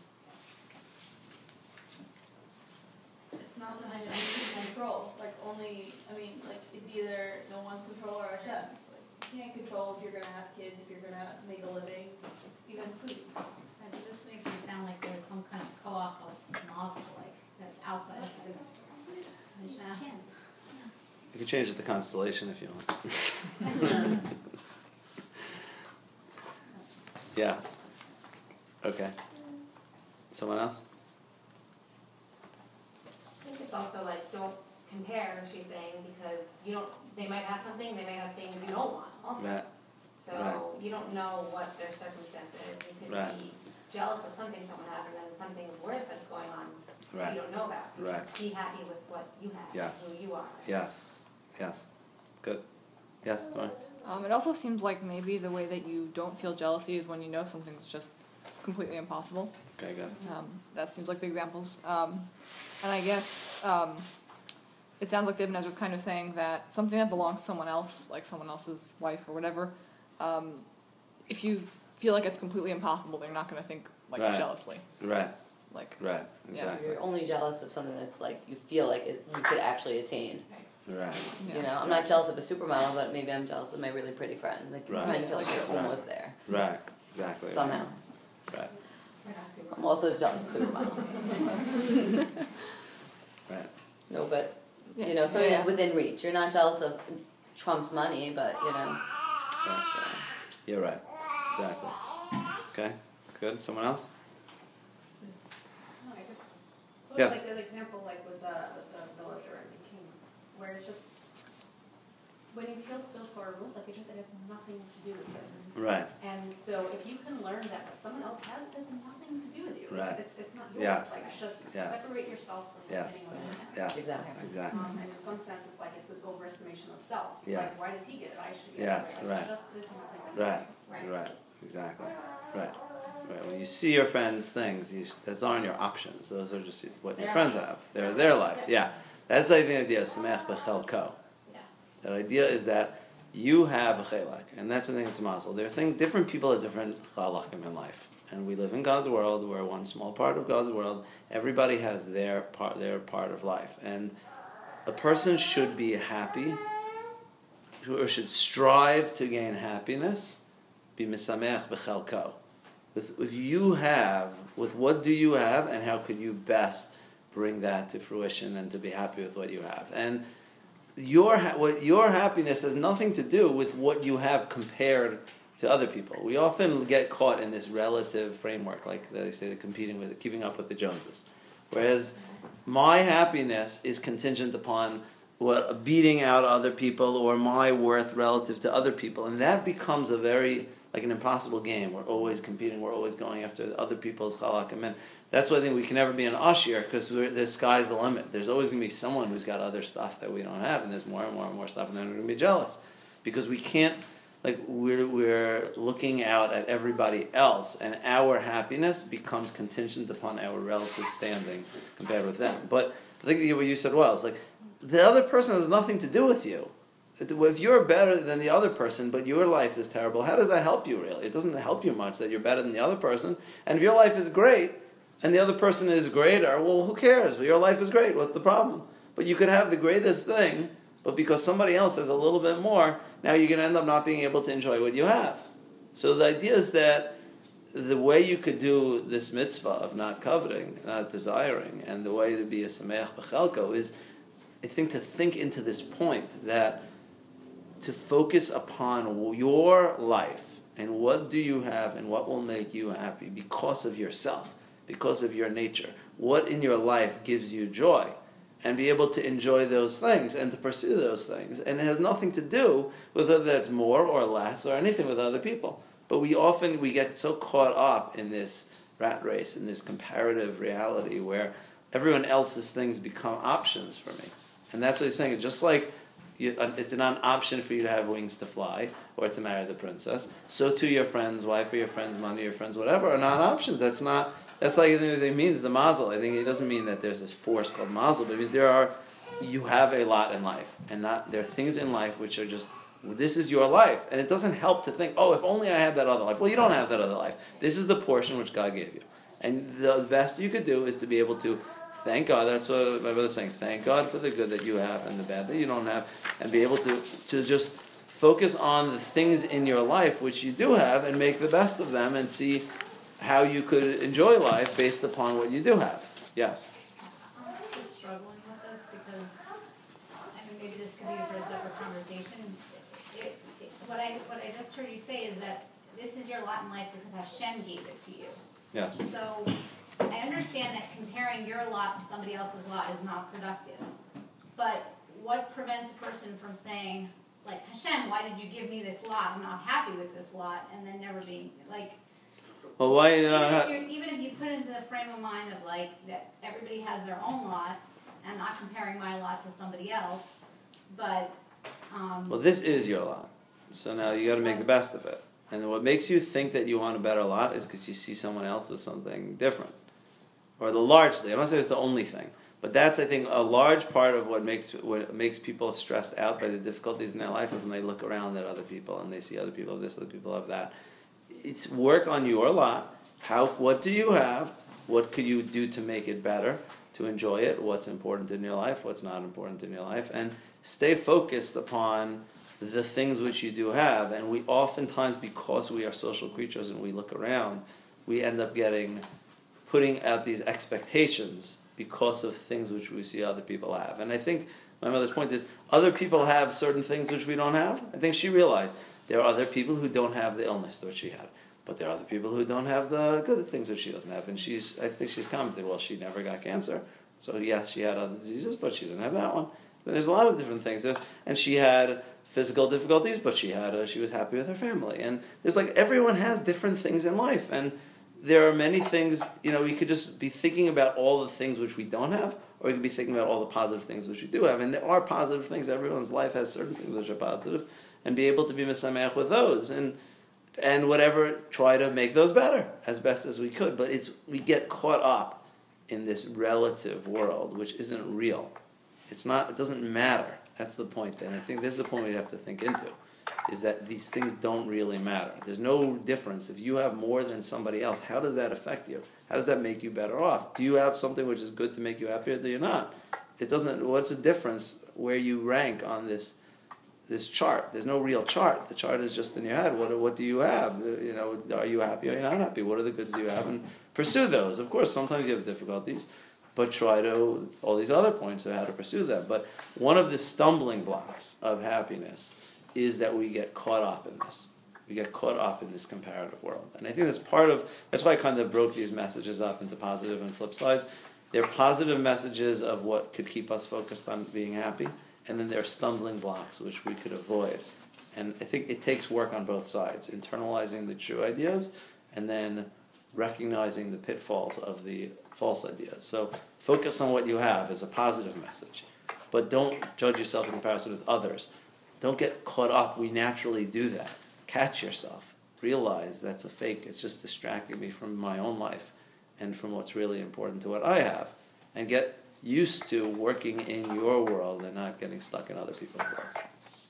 It's not something that you can control. Like only, I mean, like it's either no one's control or Hashem's. Like you can't control if you're gonna have kids, if you're gonna make a living, even food. And this makes it sound like there's some kind of co-op of mazel, like that's outside of the chance. You can change it to constellation if you want. Yeah. Okay. Someone else? I think it's also like, don't compare, she's saying, because you don't, they might have something, they may have things you don't want also. Right. So Right. you don't know what their circumstance is. You could Right. be jealous of something someone has and then something worse that's going on that Right. you don't know about. So Right. just be happy with what you have, Yes. who you are. Yes. Yes. Good. Yes, it's fine. Um, it also seems like maybe the way that you don't feel jealousy is when you know something's just completely impossible. Okay, good. Um, that seems like the examples. Um, and I guess um, it sounds like Ibn Ezra's kind of saying that something that belongs to someone else, like someone else's wife or whatever, um, if you feel like it's completely impossible, they're not going to think like Right. jealously. Right. Like Right. yeah. Exactly. You're only jealous of something that's like you feel like it, you could actually attain. Right. You know, I'm not jealous of a supermodel, but maybe I'm jealous of my really pretty friend. Like you Right. kind of feel like you're Right. almost there Right. Exactly. somehow. Right. I'm also jealous of supermodels. Right. No, but Yeah. you know, something Yeah. that's within reach. You're not jealous of Trump's money, but you know. Right. You're right. Exactly. Okay. Good. Someone else? No, I just, Yes. like the example like with the, with the villager and the king, where it's just, when you feel so far removed, like it just, it has nothing to do with it. Right. And so if you can learn that what someone else has, it has nothing to do with you. Right. It's, it's not yours. Yes. Like, it's just Yes. separate yourself from Yes. anyone else has. Yes. Exactly. Exactly. Um, and in some sense, it's like, it's this overestimation of self. Yes. Like, why does he get it? I should get Yes, it. Like, right. It's just, there's nothing. Right. Right. Exactly. Right. Right. When you see your friends' things, you, those aren't your options. Those are just what your Their friends options. have. They're their life. Yeah. That's I think the idea of samech b'chelko. Yeah. That idea is that you have a chelak, and that's the thing that's mazel. There are things, different people have different chalakim in life, and we live in God's world. We're one small part of God's world. Everybody has their part, their part of life, and a person should be happy, or should strive to gain happiness. Be misamech b'chelko. With if you have, with what do you have, and how could you best bring that to fruition and to be happy with what you have? And your ha- what your happiness has nothing to do with what you have compared to other people. We often get caught in this relative framework, like they say, the competing with, keeping up with the Joneses. Whereas my happiness is contingent upon what beating out other people or my worth relative to other people, and that becomes a very like an impossible game. We're always competing. We're always going after other people's chalakim, and that's why I think we can never be an ashir because the sky's the limit. There's always going to be someone who's got other stuff that we don't have, and there's more and more and more stuff, and then we're going to be jealous because we can't. Like we're we're looking out at everybody else, and our happiness becomes contingent upon our relative standing compared with them. But I think what you said well. It's like the other person has nothing to do with you. If you're better than the other person, but your life is terrible, how does that help you really? It doesn't help you much that you're better than the other person. And if your life is great, and the other person is greater, well, who cares? Well, your life is great. What's the problem? But you could have the greatest thing, but because somebody else has a little bit more, now you're going to end up not being able to enjoy what you have. So the idea is that the way you could do this mitzvah of not coveting, not desiring, and the way to be a sameach b'chelko is, I think, to think into this point that to focus upon your life and what do you have and what will make you happy because of yourself, because of your nature. What in your life gives you joy? And be able to enjoy those things and to pursue those things. And it has nothing to do with whether that's more or less or anything with other people. But we often, we get so caught up in this rat race, in this comparative reality where everyone else's things become options for me. And that's what he's saying. Just like you, it's not an option for you to have wings to fly or to marry the princess, so too your friend's wife or your friend's money or your friend's whatever are not options. That's not, that's like it means the mazel. I think it doesn't mean that there's this force called mazel, but it means there are, you have a lot in life. And not there are things in life which are just, this is your life. And it doesn't help to think, oh, if only I had that other life. Well, you don't have that other life. This is the portion which God gave you. And the best you could do is to be able to thank God. That's what my brother's saying. Thank God for the good that you have and the bad that you don't have. And be able to, to just focus on the things in your life which you do have and make the best of them and see how you could enjoy life based upon what you do have. Yes? I'm just struggling with this because, I and maybe this could be for a separate conversation, it, it, what I, what I just heard you say is that this is your lot in life because Hashem gave it to you. Yes. So, I understand that comparing your lot to somebody else's lot is not productive, but what prevents a person from saying, like, Hashem, why did you give me this lot? I'm not happy with this lot, and then never being, like, Well, why even, not? if ha- you're, even if you put it into the frame of mind of, like, that everybody has their own lot, I'm not comparing my lot to somebody else, but, um. Well, this is your lot. So now you got to make the best of it. And what makes you think that you want a better lot is because you see someone else with something different. Or the largely, I'm not saying it's the only thing, but that's, I think, a large part of what makes what makes people stressed out by the difficulties in their life is when they look around at other people and they see other people have this, other people have that. It's work on your lot. How? What do you have? What could you do to make it better, to enjoy it? What's important in your life? What's not important in your life? And stay focused upon the things which you do have. And we oftentimes, because we are social creatures and we look around, we end up getting, putting out these expectations because of things which we see other people have. And I think my mother's point is, other people have certain things which we don't have. I think she realized there are other people who don't have the illness that she had. But there are other people who don't have the good things that she doesn't have. And she's, I think she's commented, well, she never got cancer. So yes, she had other diseases, but she didn't have that one. There's a lot of different things. There's, and she had physical difficulties, but she had a, she was happy with her family. And there's like, everyone has different things in life. And there are many things, you know, we could just be thinking about all the things which we don't have, or we could be thinking about all the positive things which we do have. And there are positive things. Everyone's life has certain things which are positive, and be able to be misameach with those. And and whatever, try to make those better as best as we could. But it's we get caught up in this relative world, which isn't real. It's not, it doesn't matter. That's the point. And I think this is the point we have to think into, is that these things don't really matter. There's no difference. If you have more than somebody else, how does that affect you? How does that make you better off? Do you have something which is good to make you happier? Do you not? It doesn't, what's the difference where you rank on this this chart? There's no real chart. The chart is just in your head. What what do you have? You know, are you happy or are you not happy? What are the goods you have? And pursue those. Of course, sometimes you have difficulties, but try to, all these other points of how to pursue them. But one of the stumbling blocks of happiness is that we get caught up in this. We get caught up in this comparative world. And I think that's part of, that's why I kind of broke these messages up into positive and flip sides. They're positive messages of what could keep us focused on being happy, and then there are stumbling blocks which we could avoid. And I think it takes work on both sides, internalizing the true ideas, and then recognizing the pitfalls of the false ideas. So focus on what you have as a positive message, but don't judge yourself in comparison with others. Don't get caught up. We naturally do that. Catch yourself. Realize that's a fake. It's just distracting me from my own life and from what's really important to what I have. And get used to working in your world and not getting stuck in other people's world.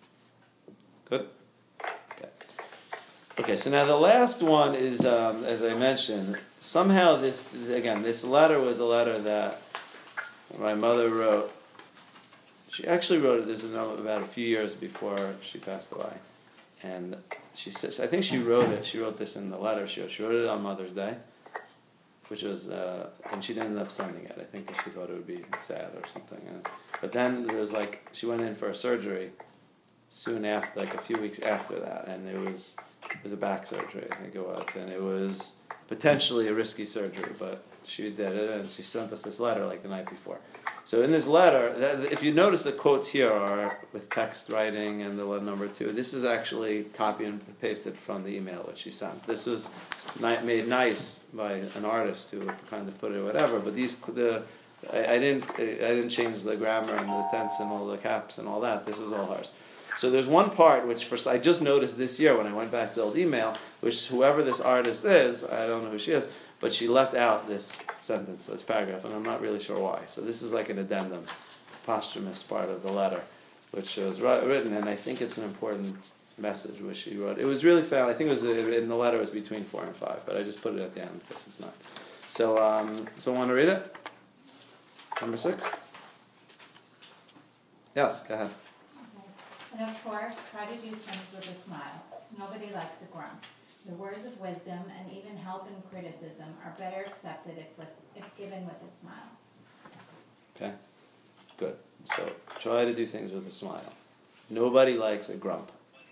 Good? Okay. Okay, so now the last one is, um, as I mentioned, somehow this, again, this letter was a letter that my mother wrote. She actually wrote it, there's a number, about a few years before she passed away. And she says, I think she wrote it, she wrote this in the letter she wrote. She wrote it on Mother's Day, which was, uh, and she didn't end up sending it. I think she thought it would be sad or something. And, but then there was like, she went in for a surgery soon after, like a few weeks after that, and it was, it was a back surgery, I think it was, and it was potentially a risky surgery, but she did it, and she sent us this letter like the night before. So in this letter, if you notice the quotes here are with text writing and the letter number two, this is actually copy and pasted from the email that she sent. This was ni- made nice by an artist who kind of put it whatever, but these, the, I, I didn't I didn't change the grammar and the tense and all the caps and all that. This was all hers. So there's one part which for, I just noticed this year when I went back to the old email, which whoever this artist is, I don't know who she is, but she left out this sentence, this paragraph, and I'm not really sure why. So this is like an addendum, posthumous part of the letter, which was written, and I think it's an important message which she wrote. It was really found, I think it was in the letter, it was between four and five, but I just put it at the end because it's not. So, um, someone want to read it? Number six? Yes, go ahead. Okay. And of course, try to do things with a smile. Nobody likes a grump. The words of wisdom and even help and criticism are better accepted if, with, if given with a smile. Okay, good. So try to do things with a smile. Nobody likes a grump.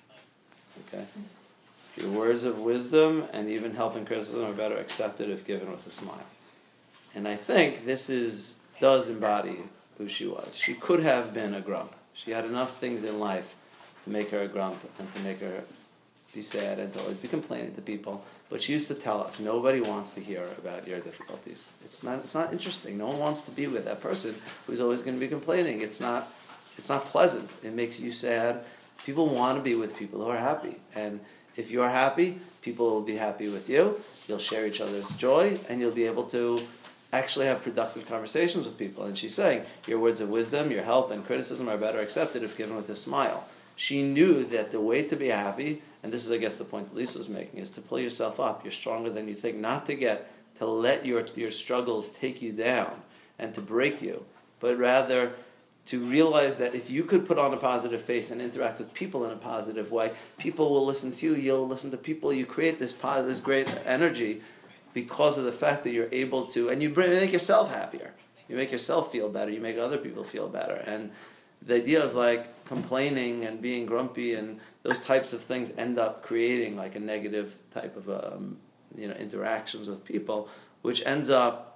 Okay? Your words of wisdom and even help and criticism are better accepted if given with a smile. And I think this is does embody who she was. She could have been a grump. She had enough things in life to make her a grump and to make her be sad and to always be complaining to people. But she used to tell us, nobody wants to hear about your difficulties. It's not it's not interesting. No one wants to be with that person who's always going to be complaining. It's not it's not pleasant. It makes you sad. People want to be with people who are happy. And if you're happy, people will be happy with you. You'll share each other's joy, and you'll be able to actually have productive conversations with people. And she's saying, your words of wisdom, your help, and criticism are better accepted if given with a smile. She knew that the way to be happy, and this is, I guess, the point that Lisa was making, is to pull yourself up. You're stronger than you think. Not to get, to let your your struggles take you down and to break you, but rather to realize that if you could put on a positive face and interact with people in a positive way, people will listen to you, you'll listen to people, you create this positive, this great energy because of the fact that you're able to, and you bring, make yourself happier. You make yourself feel better, you make other people feel better. And the idea of like complaining and being grumpy and those types of things end up creating like a negative type of um, you know interactions with people, which ends up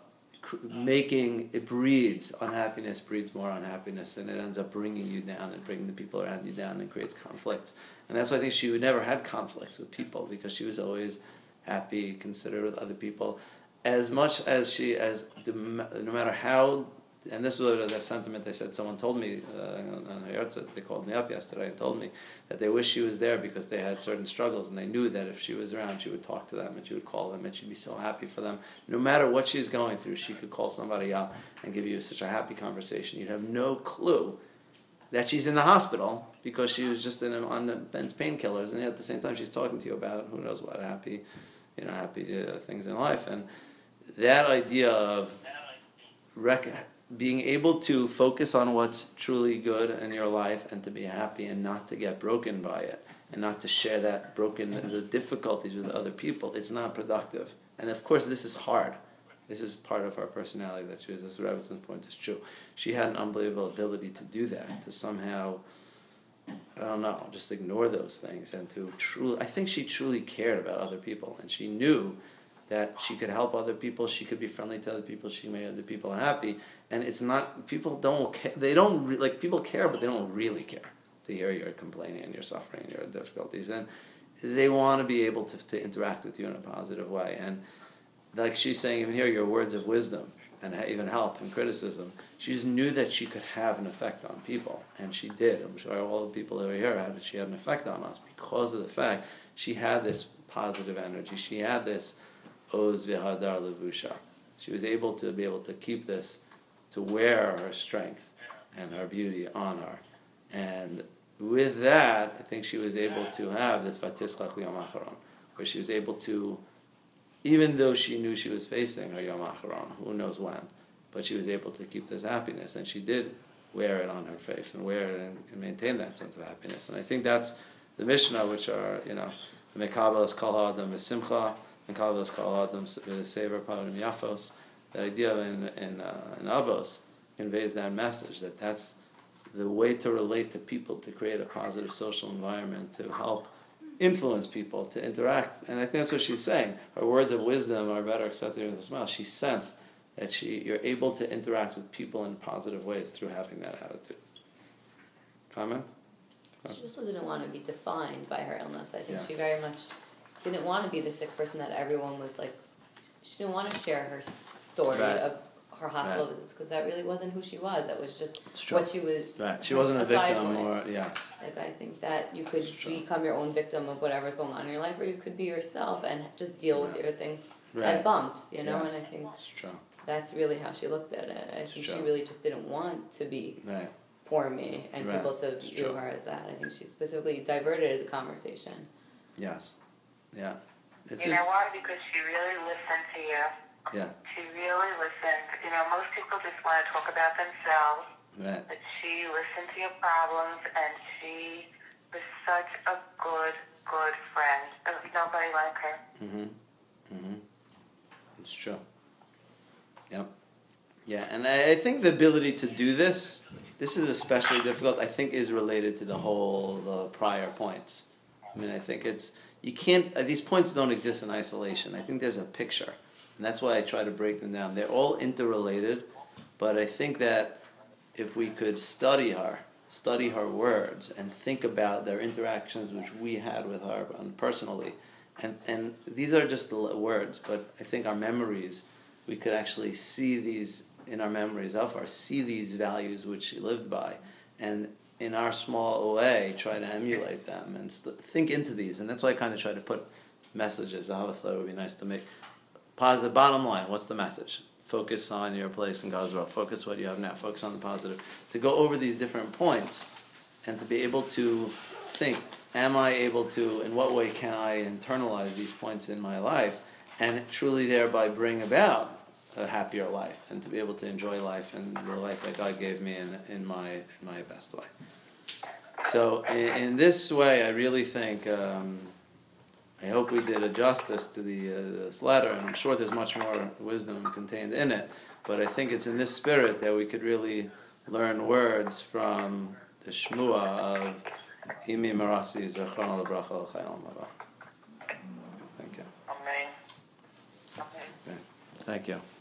making, it breeds unhappiness, breeds more unhappiness, and it ends up bringing you down and bringing the people around you down and creates conflict. And that's why I think she would never had conflicts with people, because she was always happy, considerate with other people. As much as she, as no matter how, and this was the sentiment they said, someone told me, uh, on Hayartza, they called me up yesterday and told me that they wish she was there because they had certain struggles and they knew that if she was around she would talk to them and she would call them and she'd be so happy for them. No matter what she's going through, she could call somebody up and give you such a happy conversation. You'd have no clue that she's in the hospital because she was just in a, on the Ben's painkillers, and yet at the same time she's talking to you about who knows what happy, you know, happy uh, things in life. And that idea of rec- being able to focus on what's truly good in your life and to be happy and not to get broken by it and not to share that broken, the difficulties with other people, it's not productive. And of course this is hard. This is part of her personality that she was, as Rebbitzon's point is true. She had an unbelievable ability to do that, to somehow, I don't know, just ignore those things and to truly, I think she truly cared about other people, and she knew that she could help other people, she could be friendly to other people, she made other people happy. And it's not, people don't care, they don't, re- like people care, but they don't really care to hear you're complaining and you're suffering and your difficulties. And they want to be able to, to interact with you in a positive way. And like she's saying, even here, your words of wisdom and even help and criticism, she just knew that she could have an effect on people. And she did. I'm sure all the people that were here had, she had an effect on us because of the fact she had this positive energy. She had this Oz v'hadar levusha. She was able to be able to keep this, to wear her strength and her beauty on her. And with that, I think she was able to have this Vatislach Yom Acharon, where she was able to, even though she knew she was facing her Yom Acharon, who knows when, but she was able to keep this happiness, and she did wear it on her face and wear it and, and maintain that sense of happiness. And I think that's the Mishnah, which are, you know, the Mekabel is Kol Ha'adam V'Simcha, and Mekabel is Kol Ha'adam V'Sever Parim Yafos. That idea in in, uh, in Avos conveys that message, that that's the way to relate to people, to create a positive social environment, to help influence people, to interact. And I think that's what she's saying. Her words of wisdom are better accepted with a smile. She sensed that she you're able to interact with people in positive ways through having that attitude. Comment? She also didn't want to be defined by her illness. I think Yes. she very much didn't want to be the sick person that everyone was like, she didn't want to share her story Right. of her hospital Right. visits, because that really wasn't who she was. That was just It's true. what she was. Right. She wasn't a aside victim, from it. or yes. Like, I think that you could become your own victim of whatever's going on in your life, or you could be yourself and just deal with your things Right. as bumps, you know. Yes. And I think It's true. that's really how she looked at it. I It's think true. she really just didn't want to be Right. poor me and Right. people to It's view true. her as that. I think she specifically diverted the conversation. Yes. Yeah. It's You a- know why? Because she really listened to you. yeah. She really listened. You know, most people just want to talk about themselves, Right. but she listened to your problems, and she was such a good, good friend. There was nobody like her. Mhm. Mhm. It's true. Yep. Yeah, and I, I think the ability to do this this is especially difficult, I think is related to the whole, the prior points. I mean, I think it's, you can't, uh, these points don't exist in isolation. I think there's a picture. And that's why I try to break them down. They're all interrelated, but I think that if we could study her, study her words, and think about their interactions which we had with her personally, and, and these are just the words, but I think our memories, we could actually see these in our memories of her, see these values which she lived by, and in our small way, try to emulate them and st- think into these. And that's why I kind of try to put messages. I thought it would be nice to make positive. Bottom line, what's the message? Focus on your place in God's world. Focus what you have now. Focus on the positive. To go over these different points and to be able to think, am I able to, in what way can I internalize these points in my life and truly thereby bring about a happier life and to be able to enjoy life and the life that God gave me in, in my in my best way. So in, in this way, I really think, um, I hope we did a justice to the uh, this letter, and I'm sure there's much more wisdom contained in it, but I think it's in this spirit that we could really learn words from the Shmua of Imi Marasi Zechron Lebracha L'Chaim Haba. Thank you. Amen. Okay. Thank you.